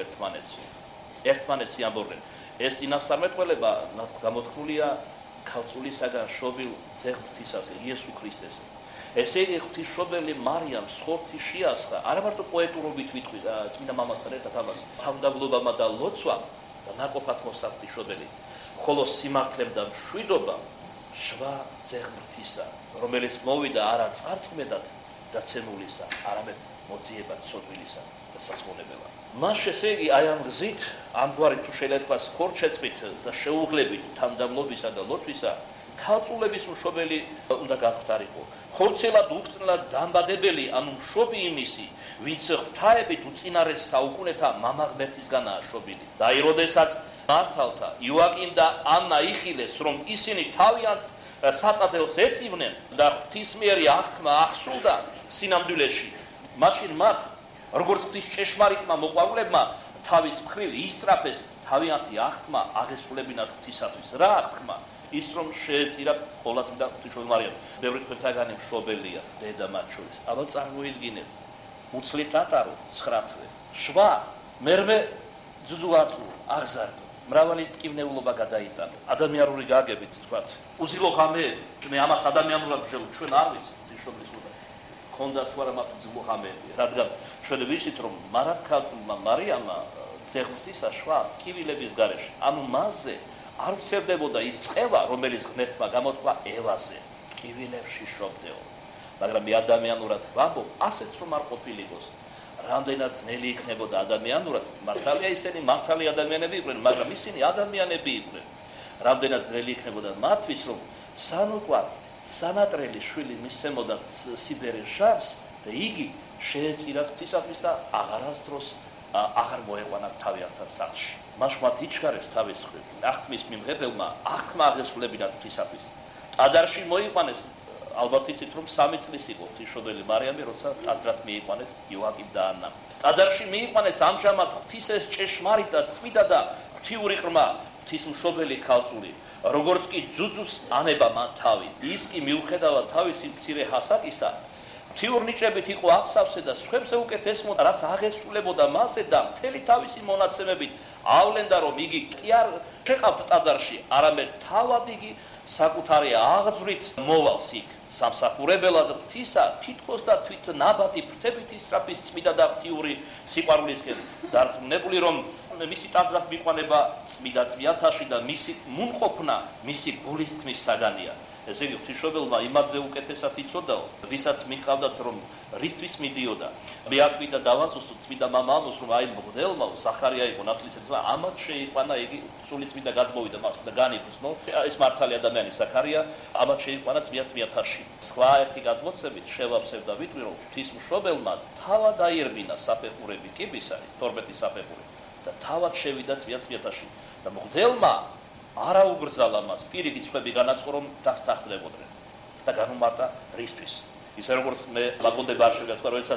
ერთმანეთს ამბორდნენ ეს წინასწარმეტყველება გამოთქმულია ქალწულისაგან შობილ ძეღმრთისაზე იესო ქრისტესზე ესე იგი ღვთისმშობელი მარიამს ხორცი შეასხა არა მარტო პოეტურობით ვიტყვი და წმინდა მამასთან ერთად ამას თავმდაბლობამ და ლოცვამ და ნაკოფად მოსცა ღვთისმშობელი ხოლო სიმართლემ და მშვიდობამ შვა ძეღმრთისა რომელიც მოვიდა არა წარწმედად დაცემულისა არამედ მოძიებად სოდვილისა და სასმონებელად მას ესე იგი აი ამ გზით ამგვარი თუ შეიძლება თქვას ხორჩეწმით და შეუღლებით თავმდაბლობისა და ლოცვისა ქალწულების მშობელი უნდა გამხდარიყო ხორცელად უხრწნელად დამბადებელი ანუ მშობი იმისი ვინც ღვთაებით უწინარეს საუკუნეთა მამა ღმერთისგანაა შობილი და როდესაც მართალთა იოაკიმ და ანა იხილეს რომ ისინი თავიანთ საწადელს ეწივნენ და ღვთისმიერი აღქმა ახსოვდა სინამდვილეში მაშინ მათ როგორც ღვთის ჭეშმარიტმა მოყვარულებმა თავის მხრივ ისწრაფეს თავიანთი აღქმა აღესრულებინათ ღვთისათვის რა აღქმა ის რომ შეეწირათ ყოვლადწმიდა ღვთისმშობელ მარიამს ბევრი თქვენთაგანი მშობელია დედა მათ შორის აბა წარმოიდგინეთ უცლი ტატარო 9 თვე შვა მერმე ძუძუატუ აღზარდო მრავალი ტკივნეულობა გადაიტანა ადამიანური გაგებით თქვათ უზილო ღამეები მე ამას ადამიანურად ვშევ ჩვენ არ ვიცით ღვთისმშობლის უნდა ქონდა თუ არა მათ უზილო ღამეები რადგან ჩვენ ვიცით რომ მარაქალმა მარიამა ძეღმრთისა შვა კივილების გარეშე ანუ მასზე არ ვცერდებოდა ის წევა რომელიც ღმერთმა გამოთქვა ევაზე კივილებში შობდეო მაგრამ მე ადამიანურად ვამბობ ასეც რომ არ ყოფილიყოს რამდენად ძნელი იქნებოდა ადამიანურად მართალია ისინი მართალი ადამიანები იყვნენ მაგრამ ისინი ადამიანები იყვნენ რამდენად ძნელი იქნებოდა მათთვის რომ სანუკვარ სანატრელი შვილი მისცემოდა სიბერის შარს და იგი შეეწირათ ღვთისათვის და აღარასდროს აღარ მოეყვანა თავიანთად სახლში მას მათ იჩქარეს თავის მხრივ აღთმის მიმღებელმა აღქმა აღესრულებინათ ღვთისათვის ტაძარში მოიყვანეს ალბათ იცით რომ 3 წლის იყო ღვთისმშობელი მარიამი როცა ტაძრად მიიყვანეს იოაკიმ და ანა ტაძარში მიიყვანეს ამჟამად ღვთისეს ჭეშმარიტ და წმინდა და ღვთიური ღრმა ღვთისმშობელი ქალწული როგორც კი ძუძუს ანება მათ თავი ის კი მიუხედავად თავისი მცირე հասაკისა ღვთიურ ნიჭებით იყო აღსავსე და სხვებზე უკეთესმოდა რაც აღესრულებოდა მასზე და მთელი თავისი მონაცემებით ავლენდა რომ იგი კი არ შეყავთ ტაძარში არამედ თავად იგი საკუთარი აღძვრით მოვავს იქ სამსახურებელად ღვთისა თითქოს და თვით ნაბადი ფრთებით ისწრაფის წმინდა და ღვთიური სიყვარულისკენ დარწმუნებული რომ მისი ტაძრად მიყვანება წმინდა წვიათაში და მისი მუნყოფნა მისი გულის თმის საგანია ესე იგი ღვთისმშობელმა იმაზე უკეთესად იცოდაო ვისაც მიხავდათ რომ რისთვის მიდიოდა მე აკვიდა დავასუსტო წმინდა მამამოს რომ აი მღვდელმა ზახარია იყო ნათლისმცემლი ამათ შეიყვანა იგი სული წმინდა გადმოვიდა მას და განიფუსნო ეს მართალი ადამიანი ზახარია ამათ შეიყვანა წვიათაში სხვა ერთი გადმოცემით შევავსებ და ვიტყვი რომ ღვთისმშობელმა თავად აირბინა საფეხურები კიბის არის 12 საფეხური და თავად შევიდა წვიათაში და მღვდელმა არა უგრძალა მას პირიქით სხვები განაცხო რომ დასთახდებოდნენ და განუმარტა რისთვის ისე როგორც მე მაგონდება არ შევიდა თქვა როდესაც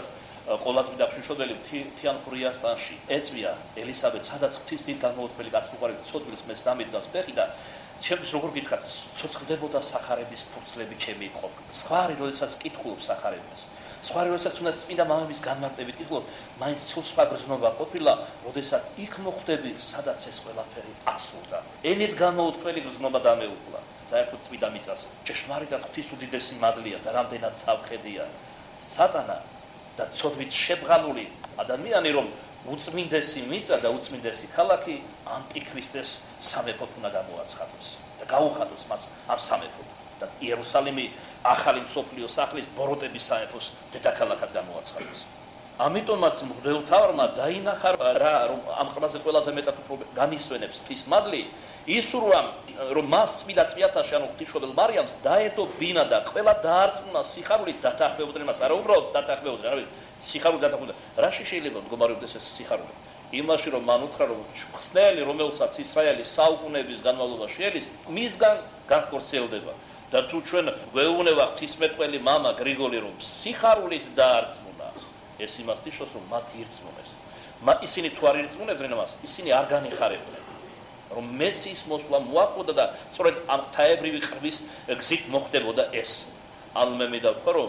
ყოლაწმინდა ღვთისმშობელი მთიან ხურიასტანში ეწვია ელისაბედს, სადაც ღვთის დიდ გამოუწყებელი კაცმუყარები ცოდვილს მე-3 დღეს ფეხი და ჩემს როგორ გითხრათ, ცოცხლდებოდა სახარების ფურცლები ჩემი ყოფ. სხვარი როდესაც კითხულობ სახარებას, სხვარი როდესაც უნდა წმინდა მამების განმარტებით კითხულობ, მაინც სხვა გრძნობა ყოფილა, როდესაც იქ მოხვდები, სადაც ეს ყველაფერი ასრულდა. ენით გამოუწყებელი გრძნობა დამეუფლა. საერთოდ წმინდა მიწას ჭეშმარიტად ღვთის უდიდესი მადლია და რამდენად თავხედია. სატანა და ცოდვით შებრალული ადამიანი, რომ უწმინდესი მიწა და უწმინდესი ქალაქი ანტიქრისტეს სამეფოდ უნდა გამოაცხადოს და გაუხადოს მას ამ სამეფოდ და იერუსალიმი ახალი მსოფლიო სახლის ბოროტების სამეფოს დედაქალაქად გამოაცხადოს. ამიტომაც მღვდელმთავარმა დაინახა რა, რომ ამ ყველაზე ყველაზე მეტად განისვენებს ღვთის მადლი, ისურვა, რომ მას წმინდა წმინდათაში, ანუ ღვთისმშობელ მარიამს დაედო ბინა და ყველა დაარწმუნა სიხარულით დათანხმებოდნენ მას, არა უბრალოდ დათანხმებოდნენ, არამედ სიხარული დათანხმებოდნენ. რაში შეიძლება მდგომარეობდეს ეს სიხარული? იმაში, რომ მან უთხრა, რომ ხსნელი, რომელსაც ისრაელი საუკუნეების განმავლობაში ელის, მისგან განხორციელდება. და თუ ჩვენ გვეუბნება ღვთისმეტყველი მამა გრიგოლი, რომ სიხარულით დაარწმუნა, ეს იმას ნიშნავს, რომ მათ ირწმუნეს. ისინი თუ არ ირწმუნებდნენ მას, ისინი არ განიხარებდნენ, რომ მესიის მოსვლა მოაკვდა და სწორედ ამ ღვთაებრივი ყრბის გზით მოხდებოდა ეს. ანუ მე მივხვდი, რომ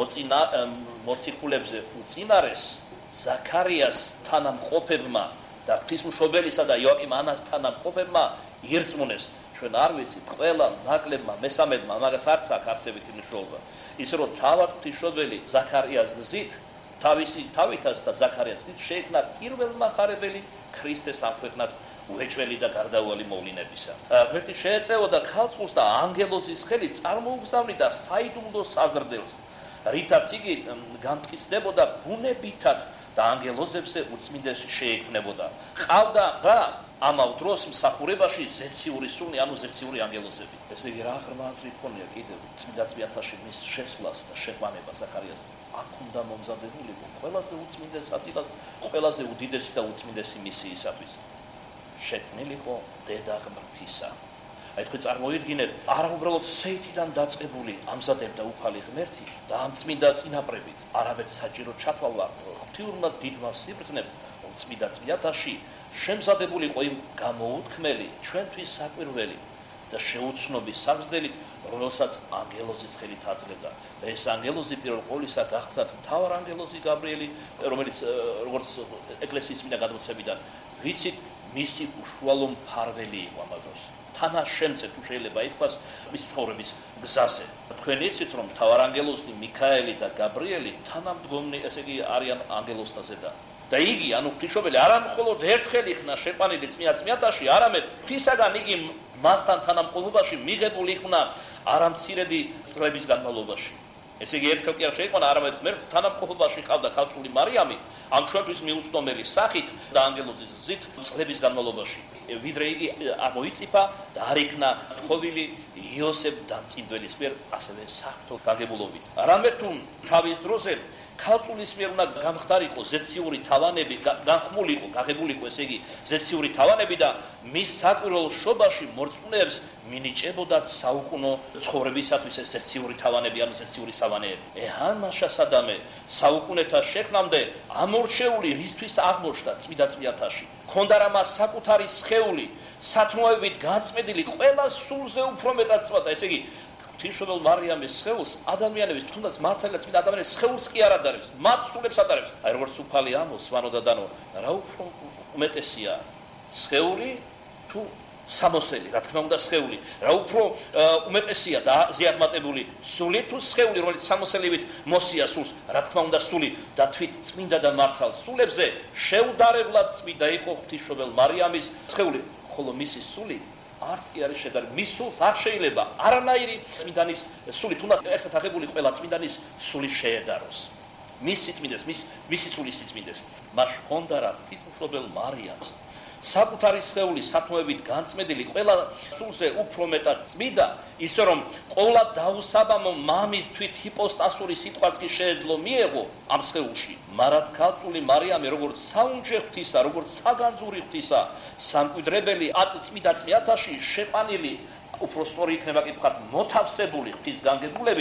მოციქულებზე უწინარეს ზაქარიას თანამყოფებმა და ღვთისმშობელისა და იოაკიმ ანას თანამყოფებმა ირწმუნეს. ჩვენ არ ვიცით, ყველა ნაკლებმა, მესამედმა მაგას არც აქვს არსებითი მნიშვნელობა. ისე რომ თავად ღვთისმშობელი ზაქარიას გზით, თავისი თავითაც და ზაქარიას გზით შეიქმნა პირველ მხარებელი ქრისტეს ამ ქვეყნად უეჭველი და გარდაუვალი მოვლენებისა. ღმერთი შეეწეოდა ქალწულს და ანგელოზის ხელით წარმოუგზავნიდა საიდუმლო საზრდელს, რითაც იგი განმტკიცდებოდა ბუნებითად და ანგელოზებზე უწმინდესი შეექმნებოდა. ყავდა რა? ამავ დროს მსახურებაში ზეციური სუნი, ანუ ზეციური ანგელოზები. ესე იგი რა ღრმააზრი ჰქონია კიდევ წმინდა წმინდათაში მის შესვლას და შეყვანება ზაქარიას. აქ უნდა მომზადებული ყველაზე უწმინდეს ადგილას, ყველაზე უდიდესი და უწმინდესი მისიისათვის. შექმნილიყო დედა ღმრთისა. აი თქვენ წარმოიდგინეთ, არა უბრალოდ სეითიდან დაწყებული ამზადებდა უფალი ღმერთი და ამ წმინდა წინაპრებით, არამედ საჭირო ჩათვალვა ღვთიურმა დიდმა სიბრძნემ, რომ წმინდა წმინდათაში შემზადებულიყო იმ გამოუთქმელი, ჩვენთვის საკვირველი და შეუცნობის საზრდელი, რომელსაც ანგელოზის ხელით აძლევდა. და ეს ანგელოზი პირველ ყოვლისა გახდათ მთავარ ანგელოზი გაბრიელი, რომელიც როგორც ეკლესიის წმინდა გადმოცემიდან ვიცით, მისი უშუალო მფარველი იყო ამ დროს. თანაშემწე თუ შეიძლება ითქვას მის ცხოვრების გზაზე. თქვენ იცით, რომ მთავარ ანგელოზი მიქაელი და გაბრიელი თანამდგომნი, ესე იგი, არიან ანგელოზთა ზედა. და იგი, ანუ ღვთისმშობელი, არა მხოლოდ ერთხელ იქნა შეყვანილი წმინდა წმინდათაში, არამედ ღვთისაგან იგი მასთან თანამყოფობაში მიღებული იქნა არამცირედი წლების განმავლობაში. ესე იგი, ერთხელ კი არ შეიყვანა, არამედ ღმერთს თანამყოფობაში ყავდა ქალწული მარიამი, ამ ჩვენთვის მიუწვდომელი სახით და ანგელოზის გზით წლების განმავლობაში. ვიდრე იგი ამოიწიფა და არ იქნა თხოვილი იოსებ დამწინდველის მიერ, ასევე საღვთო გაგებულობით. არამედ თუ თავის დროზე ქალწულის მიერ უნდა გამხდარიყო ზეციური თავანები, განხმულიყო, გაღებულიყო, ესე იგი, ზეციური თავანები და მის საკვირველ შობაში მორწმუნეებს მინიჭებოდათ საუკუნო ცხოვრებისათვის ეს ზეციური თავანები, ანუ ზეციური სავანეები. მაშა სადამე საუკუნეთა შექმნამდე ამორჩეული რისთვის აღმოჩნდა წმინდა წმინდათაში. ქონდა რა მას საკუთარი სხეული, სათნოებით გაწმედილი ყველა სულზე უფრო მეტად წვადა, ესე იგი, ღვთისმშობელ მარიამის სხეულს ადამიანების, თუნდაც მართალია წმინდა ადამიანის სხეულს კი არ ადარებს, მათ სულებს ადარებს. აი როგორც უფალი ამოს, სვანო და დანო, რა უფრო უმეტესია სხეული თუ სამოსელი, რა თქმა უნდა სხეული, რა უფრო უმეტესია და ზიადმატებული სული თუ სხეული, რომელიც სამოსელივით მოსია სულს, რა თქმა უნდა სული და თვით წმინდა და მართალ სულებზე შეუდარებლად წმინდა იყო ღვთისმშობელ მარიამის სხეული, ხოლო მისი სული არც კი არის შედარებული. მის სულს არ შეიძლება არანაირი წმინდანის სული, თუნდაც ერთად აღებული ყველა წმინდანის სული შეედაროს. მისი წმინდეს, მისი სულის სიწმინდეს. მას ჰქონდა რა ღვთისმშობელ მარიამს საკუთარი სხეული სათნოებით განწმედილი ყველა სულზე უფრო მეტად წმიდა, ისე რომ ყოლა დაუსაბამო მამის თვით ჰიპოსტასური სიტყვაც კი შეეძლო მიეღო ამ სხეულში. მარად ქალწული მარიამი, როგორც საუნჯე ღვთისა, როგორც საგანძური ღვთისა, სამკვიდრებელი წმინდა წმინდათაში შეყვანილი, უფრო სწორი იქნება კი თქვა, მოთავსებული ღვთის განგებულებით,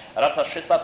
რათა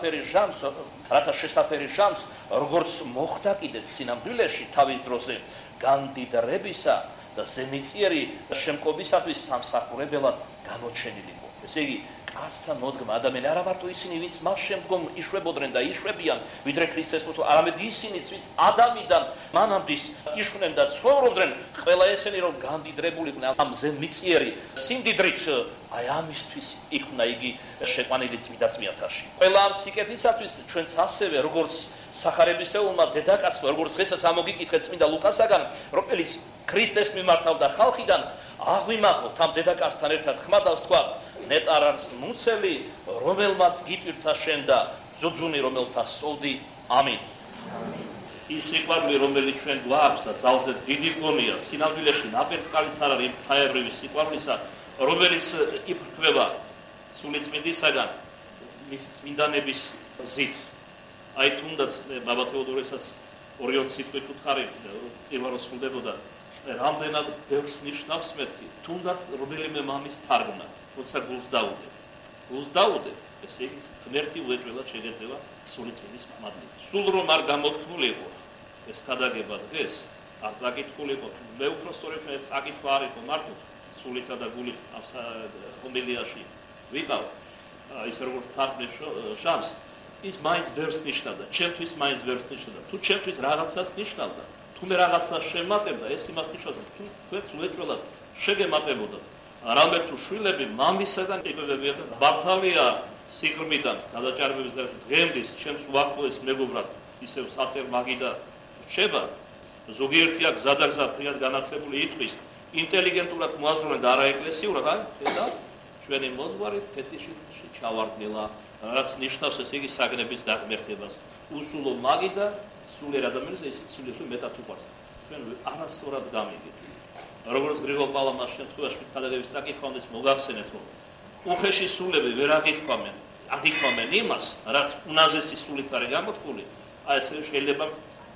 შესაფერი ჟამს როგორც მოხდა კიდე სინამდვილეში თავის დროზე გამდიდრებისა და ზემიწიერი შემკობისათვის სამსახურებელად გამოჩენილიყო. ესე იგი კაცთან მოდგმა ადამიანი არა მარტო ისინი ვინც მას შემდგომ იშვებოდნენ და იშვებიან ვიდრე ქრისტეს მოსვლა, არამედ ისინიც ვინც ადამიანიდან მანამდე იშვნენ და ცხოვრობდნენ, ყველა ესენი რომ გამდიდრებულიყვნენ ამ ზემიწიერი სიმდიდრით, აი ამისთვის იქნა იგი შეყვანილი წმინდაცმიათაში. ყველა ამ სიკეთისათვის ჩვენც ასევე როგორც სახარებისეულმა დედაკაცმა, როგორც დღესაც ამოგიკითხეთ წმინდა ლუკასაგან, რომელიც ქრისტეს მიმართავდა ხალხიდან, აღვიმაღოთ ამ დედაკაცთან ერთად ხმა და ვთქვა ნეტარას მუცელი, რომელმაც გიტვირთა შენ და ძუძუნი, რომელთა სოლდი. ამინ. ის სიყვარული, რომელიც ჩვენ გვაქვს და ძალზე დიდი გონია, სინამდვილეში ნაპერწკალიც არ არის ფაებრივი სიყვარულისა, რომელიც იფრქვევა სულიწმინდისაგან მის წმინდანების გზით. აი თუნდაც ბაბა თეოდორესაც ორიონ სიტყვით უთხარი წირვა რო სრულდებოდა, რამდენად ბევრს ნიშნავს მეთქი, თუნდაც რომელიმე მამის თარგმნა, როცა გულს დაუდებ, ესე იგი ღმერთი უეჭველად შეგეძება სულიწმინდის მადლით. სულ რომ არ გამოთქმულიყო ეს ქადაგება დღეს, არ წაკითხულიყო, მე უფრო სწორედ ეს საკითხვა არ იყო მარტო სულითა და გულით ჰომილიაში ვიყავ, ის როგორც თარგმნეს ჟამს, ის მაინც ბევრს ნიშნავდა, ჩემთვის მაინც ბევრს ნიშნავდა, თუ ჩემთვის რაღაცას ნიშნავდა, თუ მე რაღაცას შემატებდა, ეს იმას ნიშნავდა, თუ თქვენც უეჭველად შეგემატებოდა. რამე თუ შვილები მამისაგან იკვებებიან და მართალია სიღრმიდან გადაჭარბების და დღემდის ჩემს უახლოეს მეგობრად ისევ საწერ მაგიდა რჩება, ზოგიერთი აქ გზადაგზა ფრიად განათლებული იტყვის, ინტელიგენტურად მოაზროვენ და არაეკლესიურად, აი, ხედავ, ჩვენი მოძღვარი ფეტიშში ჩავარდნილა, რაც ნიშნავს ესე იგი საგნების დაღმერთებას. უსულო მაგიდა სულიერ ადამიანს ეს სულიერ მეტად უყვარს. ჩვენ არასწორად გამიგეთ. როგორც გრიგოლ პალამას შემთხვევაში ქადაგების საკითხამდე მოგახსენეთ, რომ უხეში სულები ვერ აღიქვამენ იმას, რაც უნაზესი სულით არის გამოთქმული, აი ეს შეიძლება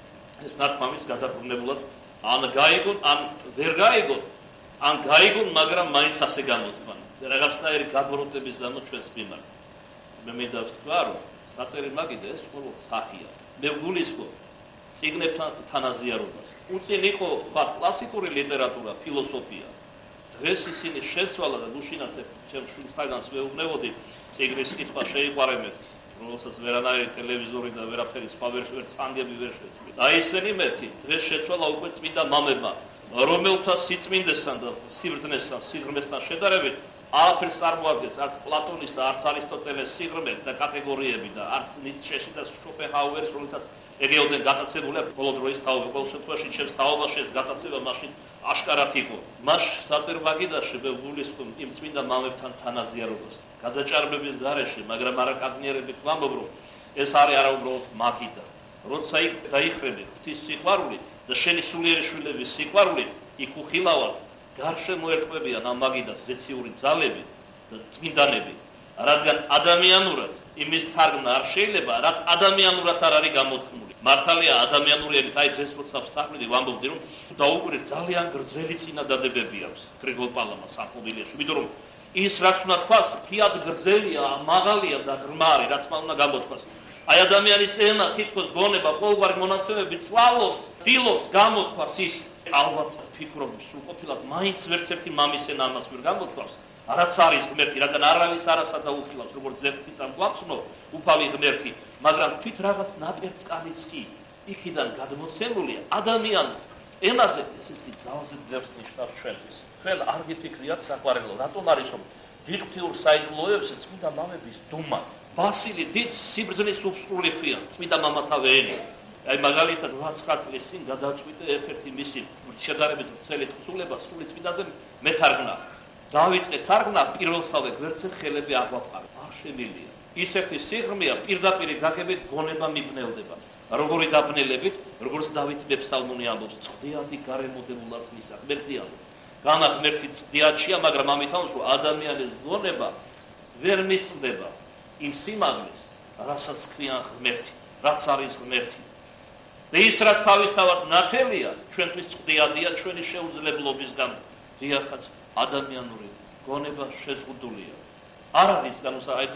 ეს ნათქვამის გადაბრუნებულად ან გაიგონ, ან ვერ გაიგონ, ან გაიგონ, მაგრამ მაინც ასე გამოთქვან. რაღაცნაირი გაბრუნების გამო ჩვენს მიმართ. მე მინდა ვთქვა, რომ საწერი მაგიდა ეს ყოველ სახია. მე ვგულისხმობ წიგნებთან თანაზიარობას. უწინ იყო კლასიკური ლიტერატურა, ფილოსოფია. დღეს ისინი შესვალა და გუშინაც ჩემს შვილთაგანს ვეუბნებოდი, წიგნის კითხვა შეიყვარებთ, რომელსაც ვერანაირი ტელევიზორი და ვერაფერი სხვა ვერ წანგები ვერ შეცვლით. აი ესენი მეთქი, დღეს შეცვალა უკვე წმინდა მამებმა, რომელთა სიწმინდესთან და სიბრძნესთან, სიღრმესთან შედარებით არაფერს წარმოადგენს არც პლატონის და არც არისტოტელეს სიღრმე და კატეგორიები და არც ნიცშეში და შოპენჰაუერის, რომელთაც ეგეოდენ გატაცებულია ბოლო დროის თაობა, ყოველ შემთხვევაში ჩემს თაობაში გატაცება მაშინ აშკარად იყო. მას საწერ მაგიდაში ვგულისხმობ იმ წმინდა მამებთან თანაზიარობას. გადაჭარბების გარეშე, მაგრამ არაკაგნიერებით ვამბობ, რომ ეს არის არაუბრალოდ მაგიდა. როცა იქ დაიხრები ღვთის სიყვარული და შენი სულიერი შვილების სიყვარული, იქ უხილავად გარშემო ერთვებიან ამ მაგიდას ზეციური ძალები და წმინდანები, რადგან ადამიანურად იმის თარგმნა არ შეიძლება, რაც ადამიანურად არ არის გამოთქმული. მართალია ადამიანურიებით, აი ეს როცა ვსწავლდი, ვამბობდი, რომ დაუკვირდით ძალიან გრძელი წინადადებები აქვს გრიგოლ პალამას ამ ჰომილიაში, იმიტომ რომ ის რაც უნდა თქვას, ფრიად გრძელია, მაღალია და ღრმარი, რაც უნდა გამოთქვას. აი ადამიანის ენა, თითქოს გონება, ყოველგვარი მონაცემები წვალობს, დილობს გამოთქვას ის, ალბათ ფიქრობ, სრულყოფილად მაინც ვერც ერთი მამის ენა ამას ვერ გამოთქვას. რაც არის ღმერთი, რადგან არავის არასა დაუხილავს, როგორც ზეპთის ამ გვაქვს, უფალი ღმერთი, მაგრამ თვით რაღაც ნაპერწკალიც კი იქიდან გადმოცემულია ადამიანურ ენაზე, ესეც კი ძალზე ძებს ნიშნავს ჩვენთვის. ხელ არ გიფიქრიათ საყვარელო, რატომ არის რომ დიდ ღვთიურ საიკლოებზე წმინდა მამების დუმა, ბასილი დიდ სიბრძნის უსრული ხია, წმინდა მამათა ვეენი. აი მაგალითად 8 წლის წინ გადაწყვიტე ერთ-ერთი მისი შედარებით ვრცელი თხზულება სული წმინდაზე მეთარგმნა. დავიწყე თარგმნა პირველსავე გვერდზე ხელები აღვაფყარე. არ შემილია. ისეთი სიღრმეა პირდაპირ გაგებით გონება მიბნელდება. როგორი დაბნელებით, როგორც დავით მეფსალმონი ამბობს, წვდიანი გარემოდებულაც მისა. ღმერთია. განა ღმერთი წვდიაჩია, მაგრამ ამიტომ რომ ადამიანის გონება ვერ მისწდება იმ სიმაგრეს, რასაც ქვიან ღმერთი, რაც არის ღმერთი. და ის რაც თავისთავად ნათელია, ჩვენთვის წვდიადია ჩვენი შეუძლებლობის გამო. დიახაც ადამიანური გონება შეზღუდულია. არ არის განუსაერთეს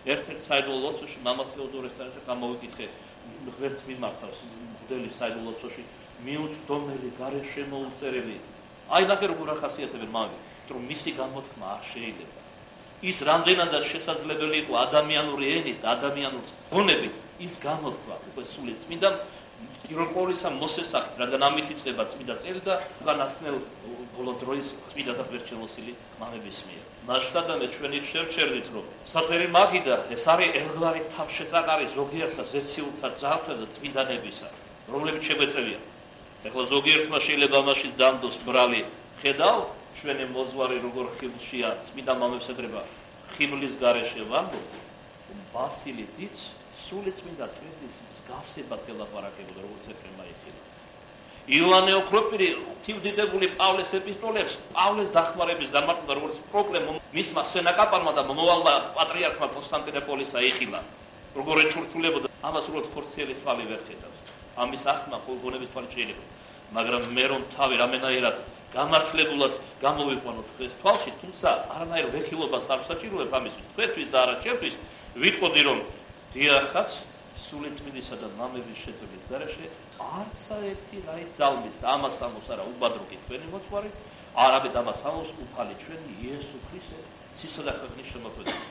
ერთ-ერთ საიდუმლო ლოცვაში მამა თეოდორესთან ერთად გამოვიკითხე ღმერთს მიმართავს მღვდელი საიდუმლო ლოცვაში მიუწვდომელი გარე შემოუწერელი. აი ნახე როგორ ახასიათებენ მაგ, რომ მისი გამოთქმა არ შეიძლება. ის რამდენადაც შესაძლებელი იყო ადამიანური ენით, ადამიანური გონებით, ის გამოთქმა უკვე სული წმინდა პირველყოლისა მოსესახით, რადგან ამით იწყება წმინდა წელი და განასნელ ბოლო დროის წმინდა და ღმერთშემოსილი მამების მიერ. ნაშთადანე ჩვენი შევჩერდით, რომ საძერი მაგიდა ეს არის ელღარი თავშეწაყარი ზოგიერთმა ზეციულთა ძალთა და წმინდანებისა, რომლებიც შეგვეწევიან. ეხლა ზოგიერთმა შეიძლება ამაში დამდოს ბრალი ხედავ, ჩვენი მოძღვარი როგორ ხილშია წმინდა მამებს ედრება ხიბლის გარეშე ვამბობ, ბასილი დიც სული წმინდა წმინდის გავსებად გელაპარაკებოდა, როგორც ეთქება ეხლა. იოანე ოქროპირი ღვთივდიდებული პავლეს ეპისტოლებს, პავლეს დახმარების დამარცხდა როგორც პროკლემ მისმა სენაკაპალმა და მომავალმა პატრიარქმა კონსტანტინოპოლისა ეხილა. როგორ ეჩურთულებოდა, ამას როგორც ხორციელი თვალი ვერ ხედავს. ამის ახმა გონების თვალი შეიძლება. მაგრამ მე რომ თავი რამენაირად გამართლებულად გამოვიყვანოთ ეს თვალში, თუმცა არანაირ ვექილობას არ საჭიროებ ამისთვის, თქვენთვის და არა ჩემთვის, ვიტყოდი რომ დიახაც სული წმინდისა და მამების შეწევრის გარეშე არცაერთი რაი ძალმის და ამას ამოს არა უბადრუკი თქვენი მოძღვარი, არამედ ამას ამოს უფალი ჩვენი იესო ქრისტე ცისა და ქვეყნის შემოქმედება.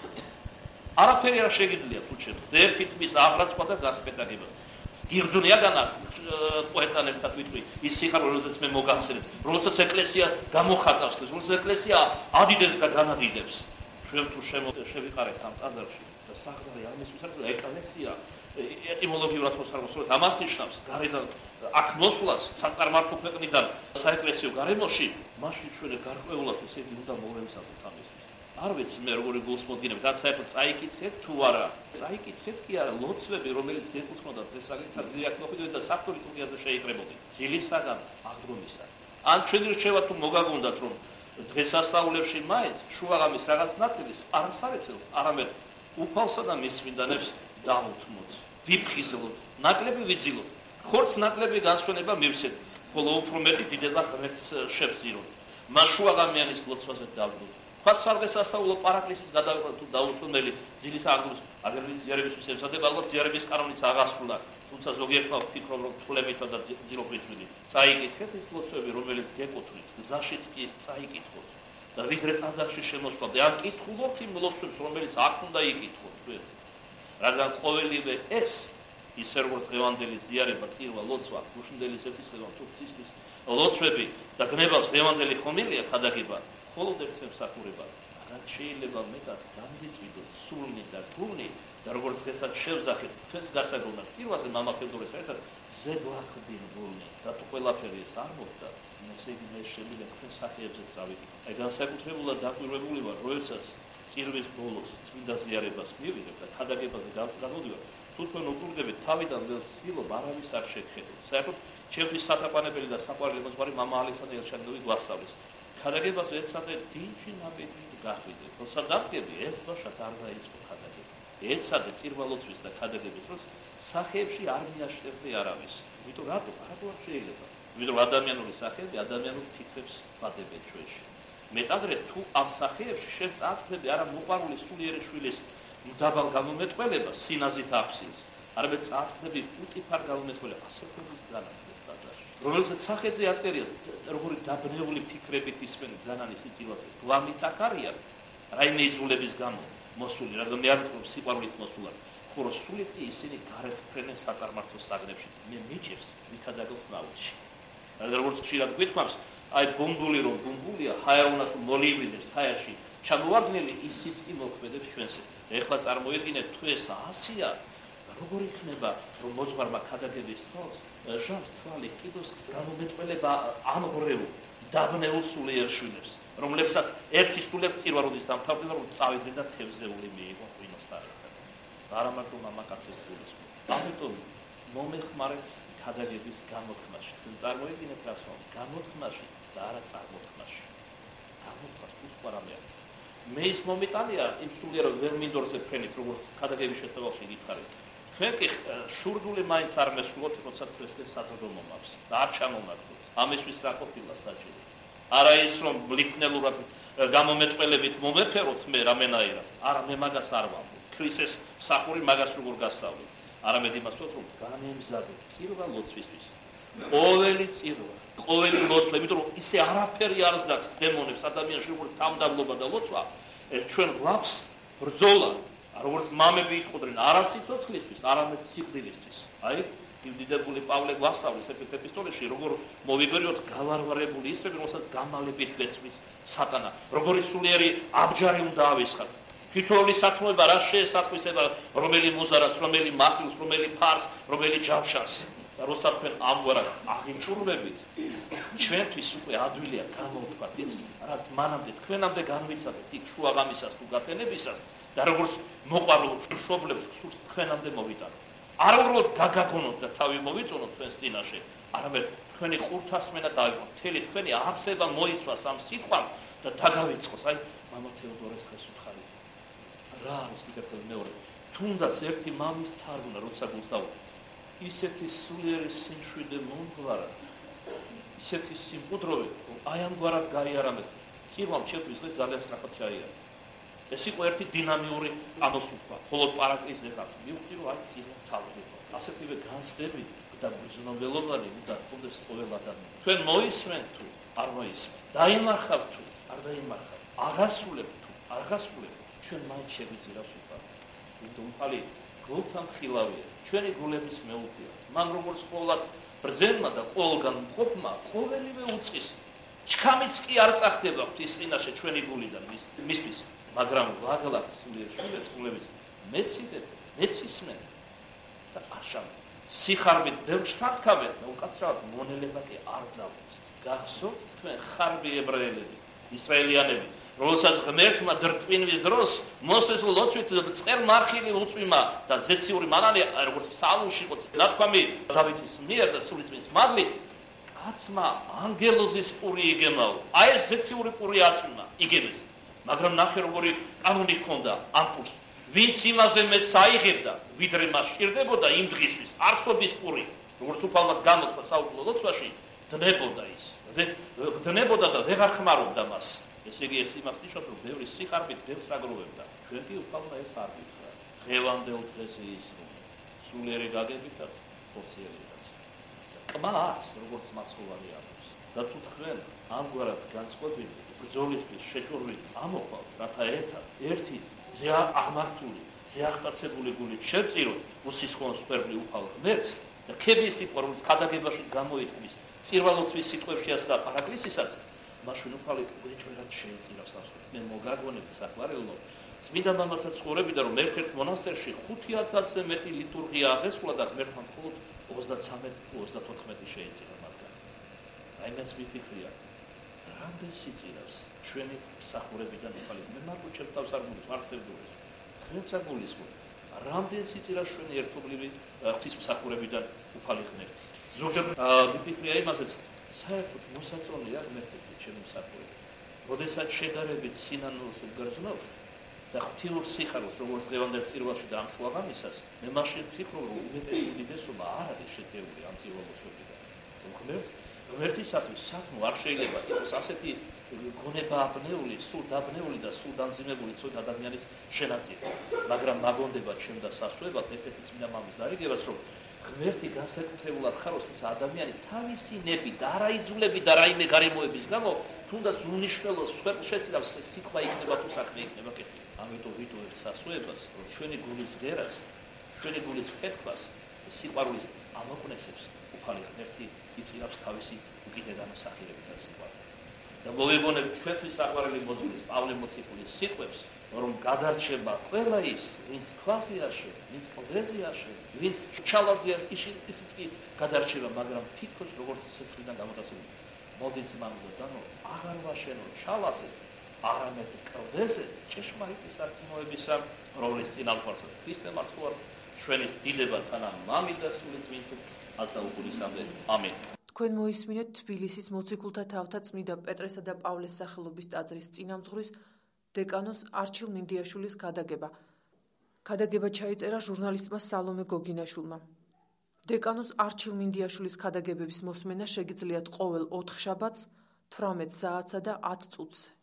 არაფერი არ შეგიძლია თუ ჩემს ერთი თმის აღრაცხვა და გასპეტაგება. გირდუნიაგანა პოეტთან ერთად ვიტყვი, ის სიხარული, როდესაც მე მოგახსენებ, როდესაც ეკლესია გამოხატავს, როდესაც ეკლესია ადიდებს და განადიდებს. ჩვენ თუ შევიყარეთ ამ ტაძარში და საყდარი არ მისვისართ, ეკლესია ეტიმოლოგიურად მოსარგებლად ამას ნიშნავს, გარედან აქ მოსვლას საწარმართო ქვეყნიდან საეკლესიო გარემოში, მაშინ ჩვენ გარკვეულად ესე უნდა მოვემსახუროთ ამისთვის. არ ვიცი მე როგორი გულსმოდგინებთ, რაც საერთოდ წაიკითხეთ თუ არა. წაიკითხეთ კი არა, ლოცვები, რომელიც გეკუთვნოდა დღესაგან აქ მოხვიდეთ და საფრთხე ლიტურგიაზე შეიკრებოდით. ძილისაგან აღდგომისა. ან ჩვენ რჩევა თუ მოგაგონდათ რომ დღესასწაულებში მაინც შუაღამის რაღაც ნაწილის არ სარეცელს, არამედ უფალსა და მის წმინდანებს დავუთმოთ. ვიფხიზლოთ, ნაკლები ვიძილოთ. ხორცს ნაკლები განსვენება მივცეთ, ხოლო უფრო მეტი დიდება ღმერთს შევძიროთ. მას შუაღამიანის ლოცვაზე დავდოთ. ხათ სარგესასწაულო პარაკლისის გადავიღოთ თუ დაუთმელი ძილის აღდგომის აგერლის ზიარებისთვის ემსადება, ალბათ ზიარების კანონიც აღასრულა, თუმცა ზოგიერთმა ვფიქრობ რომ თვლებითა და ძილობით ვიდი. წაიკითხეთ ის ლოცვები, რომელიც გეკუთვნით, გზაშიც კი წაიკითხოთ და ვიდრე ტაძარში შემოსვლამდე ან კითხულობთ იმ ლოცვებს, რომელიც აქ უნდა იკითხოთ თქვენ. რადგან ყოველივე ეს ისე როგორც ღევანდელის ზიარება, წირვა, ლოცვა, გუშინდელის ეთისება, თურქის ლოცვები და გნებავს ღევანდელი ხომილია ხადაგება, მხოლოდ ერთ მსახურება. რაც შეიძლება მეტად გამიწვიდოთ სულნი და გულნი და როგორც დღესაც შევზახეთ თქვენს გასაგონად წირვაზე მამა თეოდორეს ერთად ზედვახდინ გულნი და თუ ყველაფერი ეს არ მოხდა, ესე იგი მე შემიძლია თქვენ სახეებზე წავიდე. აი განსაკუთრებულად დაკვირვებული ვარ, როდესაც წირვის ბოლოს წმინდა ზიარებას მივიღებ და ხადაგებაზე გამოდივარ, თუ თქვენ უკურდებით თავიდან ველს ცდილობ არავის არ შეგხედოთ. საერთოდ ჩემთვის სათაყვანებელი და საყვარელი მოძღვარი მამა ალექსანდრე ელჩანოვი გვასწავლის. ხადაგებაზე ეცადე დინში ნაბედი გახვიდე. თორსა დამდგები ერთდროშად არ დაიწყო ხადაგება. ეცადე წირვალოცვის და ხადაგების დროს სახეებში არ მიაშტერდე არავის. იმიტომ რატო არ შეიძლება? იმიტომ ადამიანური სახეები ადამიანურ ფიქრებს ვადებენ ჩვენში. მეტადრე თუ ამ სახეებში შენ წააწყდები არა მოყვარული სულიერი შვილის მდაბალ გამომეტყველებას სინაზით აფსილს, არამედ წააწყდები უტიფარ გამომეტყველებას ასეთების განათლებას ტაძარში. რომელსაც სახეზე აწერია, როგორი დაბნეული ფიქრებით ისმენ განანის სიცილაზე. გლამით აქ არიან, რაიმე იზრულების გამო მოსული, რადგან მე არ ვიტყვი სიყვარულით მოსულან. ხოლო სულით კი ისინი გარეთფრენენ საწარმართო საგნებში. მე მიჭირს ვიქადაგო ხმაურში. როგორც ხშირად გვითქმავს, აი ბუმბული რომ ბუმბულია, ჰაერონას მოლივინებს ჰაერში ჩამოვარდნილი ისიც კი მოქმედებს ჩვენს. ეხლა წარმოიდგინეთ თუ ეს 100-ია, როგორ იქნება რომ მოძღვარმა ხადაგების თვალს ჟამს თვალი კიდოს გამომეტყველება ამღრეულ დაბნეულ სულიერ შვილებს, რომლებსაც ერთი სულებ წირვაროდის დამთავრდება, რომ წავიდნენ და თევზეული მიიღო ღვინოსტარეთზე. არა მარტო მამაკაცის სულის. ამიტომ მომეხმარეთ ხადაგების გამოთქმაში. თქვენ წარმოიდგინეთ რას ვამბობ, გამოთქმაში და არა წარმოთქმაში. გამოთქმას უყურამია. მე ის მომიტანია იმ სულიერად ვერ მინდორზე ფრენით, როგორც ხადაგების შესავალში გითხარით. თქვენ კი შურდული მაინც არ მესულოთ, როცა ქრისტეს საზრდოო მაქვს და არ ჩამომართოთ. ამისთვის რა ყოფილა საჭირო? არა ის რომ ლიქნელურად გამომეტყველებით მომეფეროთ მე რამენაირად. არა მე მაგას არ ვამბობ. ქრისეს მსახური მაგას როგორ გასწავლი. არამედ იმას ვთქვი, რომ განემზადე წირვა ლოცვისთვის. ყოველი წირვა, ყოველი ლოცვა, იმიტომ რომ ისე არაფერი არ ზავს დემონებს ადამიანში როგორ თამდაბლობა და ლოცვა, ჩვენ გვაქვს ბრძოლა, როგორც მამები იყოდნენ არა სიცოცხლისთვის, არამედ სიკვდილისთვის. აი, დიდებული პავლე გვასწავლის ერთ-ერთ ეპისტოლეში, როგორ მოვიგვერიოთ გავარვარებული ისრები, რომელსაც გამალებით გესმის სატანა, როგორი სულიერი აბჯარი უნდა ავისხათ. თითოეული სათმოება რა შეესატყვისება, რომელი მუზარას, რომელი მატილს, რომელი ფარს, რომელი ჯავშანს. და როცა თქვენ ამგვარად აღიმჭურვებით, ჩვენთვის უკვე ადვილია გამოვთქვათ ის, რაც მანამდე თქვენამდე განვიცადეთ იქ შუაღამისას თუ გათენებისას და როგორც მოყვარულ მშობლებს სულ თქვენამდე მოვიტანოთ. არა უბრალოდ გაგაგონოთ და თავი მოვიწონოთ თქვენს წინაშე, არამედ თქვენი ყურთასმენა დაიგოთ, მთელი თქვენი არსება მოიცვას ამ სიტყვამ და დაგავიწყოს. აი, მამა თეოდორეს დღეს უთხარი. რა არის კიდევ მეორე? თუნდაც ერთი მამის თარგმნა, როცა გულსდავთ, ისეთი სულიერი სიმშვიდე მომგვარა, ისეთი სიმყუდროვე, რომ აი ამგვარად გაიარამეთ. წირვამ ჩემთვის დღეს ძალიან სწრაფად ჩაიარა. ეს იყო ერთი დინამიური ამოსულობა. ხოლო პარაკლისს ეხლა მივხვდი, რომ აი წირვა თავდება. ასეთივე განცდები და ბრძნებელობანი უნდა ჰქონდეს ყოველ ადამიანს. თქვენ მოისმენთ თუ არ მოისმენთ, დაიმარხავთ თუ არ დაიმარხავთ, აღასრულებთ თუ არ აღასრულებთ, ჩვენ მაინც შეგვიძლია ვიფიქროთ. იმიტომ ხალი გულთან ხილავია, ჩვენი გულების მეუღია. მან როგორც ყოველად ბრძენმა და ყოველგან მყოფმა ყოველივე უწყის. ჩქამიც კი არ წახდება ღვთის წინაშე ჩვენი გულიდან მისთვის. მაგრამ ვაგლად სულიერ შვილებს გულების მეციდეთ, მეცისმენ და აშამ. სიხარბით ბევრჩქავენ და უკაცრავად მონელება კი არ ძავთ. გახსოვთ თქვენ ხარბი ებრაელები, ისრაელიანები, როდესაც ღმერთმა დრტვინვის დროს მოსეს ლოცვით წერ მარხილი უწვიმა და ზეციური მანანი როგორც ფსალმში იყო ნათქვამი დავითის მიერ და სულიწმის მადლით კაცმა ანგელოზის პური იგემაო. აი ეს ზეციური პური აწვიმა იგებეს. მაგრამ ნახე როგორი კანონი ჰქონდა ამ პურს. ვინც იმაზე მეც აიღებდა, ვიდრე მას სჭირდებოდა იმ დღისთვის არსობის პური, როგორც უფალმაც გამოთქვა საუკუნო ლოცვაში, დნებოდა ის. დნებოდა და ვეღარ ხმარობდა მას. ესე იგი ეს იმას ნიშნავს, რომ ბევრი სიხარბით ბევრს აგროვებდა. ჩვენ კი უფალმა ეს არ გითხრა. ღევანდელ დღეს ის სულიერი გაგებითაც, ხორციელითაც. კმას, როგორც მაცხოვარი აქვს. და თუ თქვენ ამგვარად განწყობილი ბრძოლისთვის შეჭურვით ამოყავთ, რათა ერთი ზე აღმართული, ზე აღტაცებული გულით შევწიროთ უსისხლოს ფერმი უფალ ღმერთს და ქების სიტყვა, რომელიც ქადაგებაში გამოითქმის, წირვალოცვის სიტყვებშიაც და პარაკლისისაც, მაშინ უფალი უეჭვერად შეეწირავს ასე. მე მოგაგონებთ საყვარელო, წმინდა მამათა ცხოვრებიდან, რომ ერთ-ერთ მონასტერში 5000-ზე მეტი ლიტურგია აღესრულა და ღმერთმა მხოლოდ 33-34 შეეწირა მათგან. აი მეც ვიფიქრია, რამდენ სიწირავს ჩვენი მსახურებიდან უფალი. მე მარტო ჩემს თავს არ მოვხარდებოდეს. თქვენც არ გულისხმობთ, რამდენ სიწირავს ჩვენი ერთობლივი ღვთის მსახურებიდან უფალი ღმერთი. ზოგჯერ ვიფიქრია იმასაც, საერთოდ მოსაწონია ღმერთის ჩემი მსახურება. როდესაც შედარებით სინანულს უგრძნობ და ღვთიურ სიხარულს, როგორც დღევანდელ წირვაში და ამ შუაღამისას, მე მაშინ ვფიქრობ, რომ უდიდესობა არ არის შეწეული ამ წირვალოცვებიდან. ღმერთისათვის სათმო არ შეიძლება იყოს ასეთი გონება აბნეული, სულ დაბნეული და სულ დამძიმებული ცოტა ადამიანის შენაწილი. მაგრამ მაგონდება ჩემ და სასუებად ერთ-ერთი წმინდა მამის დარიგებას, რომ ღმერთი განსაკუთრებულად ხარობს, თუმცა ადამიანი თავისი ნები და არაიძულები და რაიმე გარემოების გამო თუნდაც უნიშნელო შეწირავს სიტყვა იქნება თუ საქმე იქნება კეთილი. ამიტომ ვიტოვებ სასუებას, რომ ჩვენი გულის ღერას, ჩვენი გულის ფეთქას, სიყვარულის ამოკნესებს უფალი ღმერთი იწირავს თავისი უკიდურესად მოსახირებითაც სიყვარული. და მოვიგონებთ ჩვენთვის საყვარელი მოზრდის პავლე მოციქულის სიტყვებს, რომ გადარჩება ყველა ის, ვინც ქვაზეაში, ვინც პოდეზიაში, ვინც ჩალაზია, ისიც კი გადარჩება, მაგრამ თითქოს როგორც სიცხიდან გამოდასებული. მოდით მამოდანო, აღარ ვაშენო ჩალაზე, არამედ კლდეზე, ჭეშმარიტი სარწმუნოებისა როლის წინალყვარსა. ქრისტე მართლად ჩვენის დიდება თანა მამი და სულიწმინდე ალტაუგულისამდე. ამენ. თქვენ მოისმინეთ თბილისის მოციქულთა თავთა წმინდა პეტრესა და პავლეს სახელობის ტაძრის წინამძღვრის დეკანოს არჩილ მინდიაშვილის გადაგება. გადაგება ჩაიწერა ჟურნალისტმა სალომე გოგინაშვილმა. დეკანოს არჩილ მინდიაშვილის გადაგებების მოსმენა შეგიძლიათ ყოველ 4 შაბათს 18 საათსა და 10 წუთზე.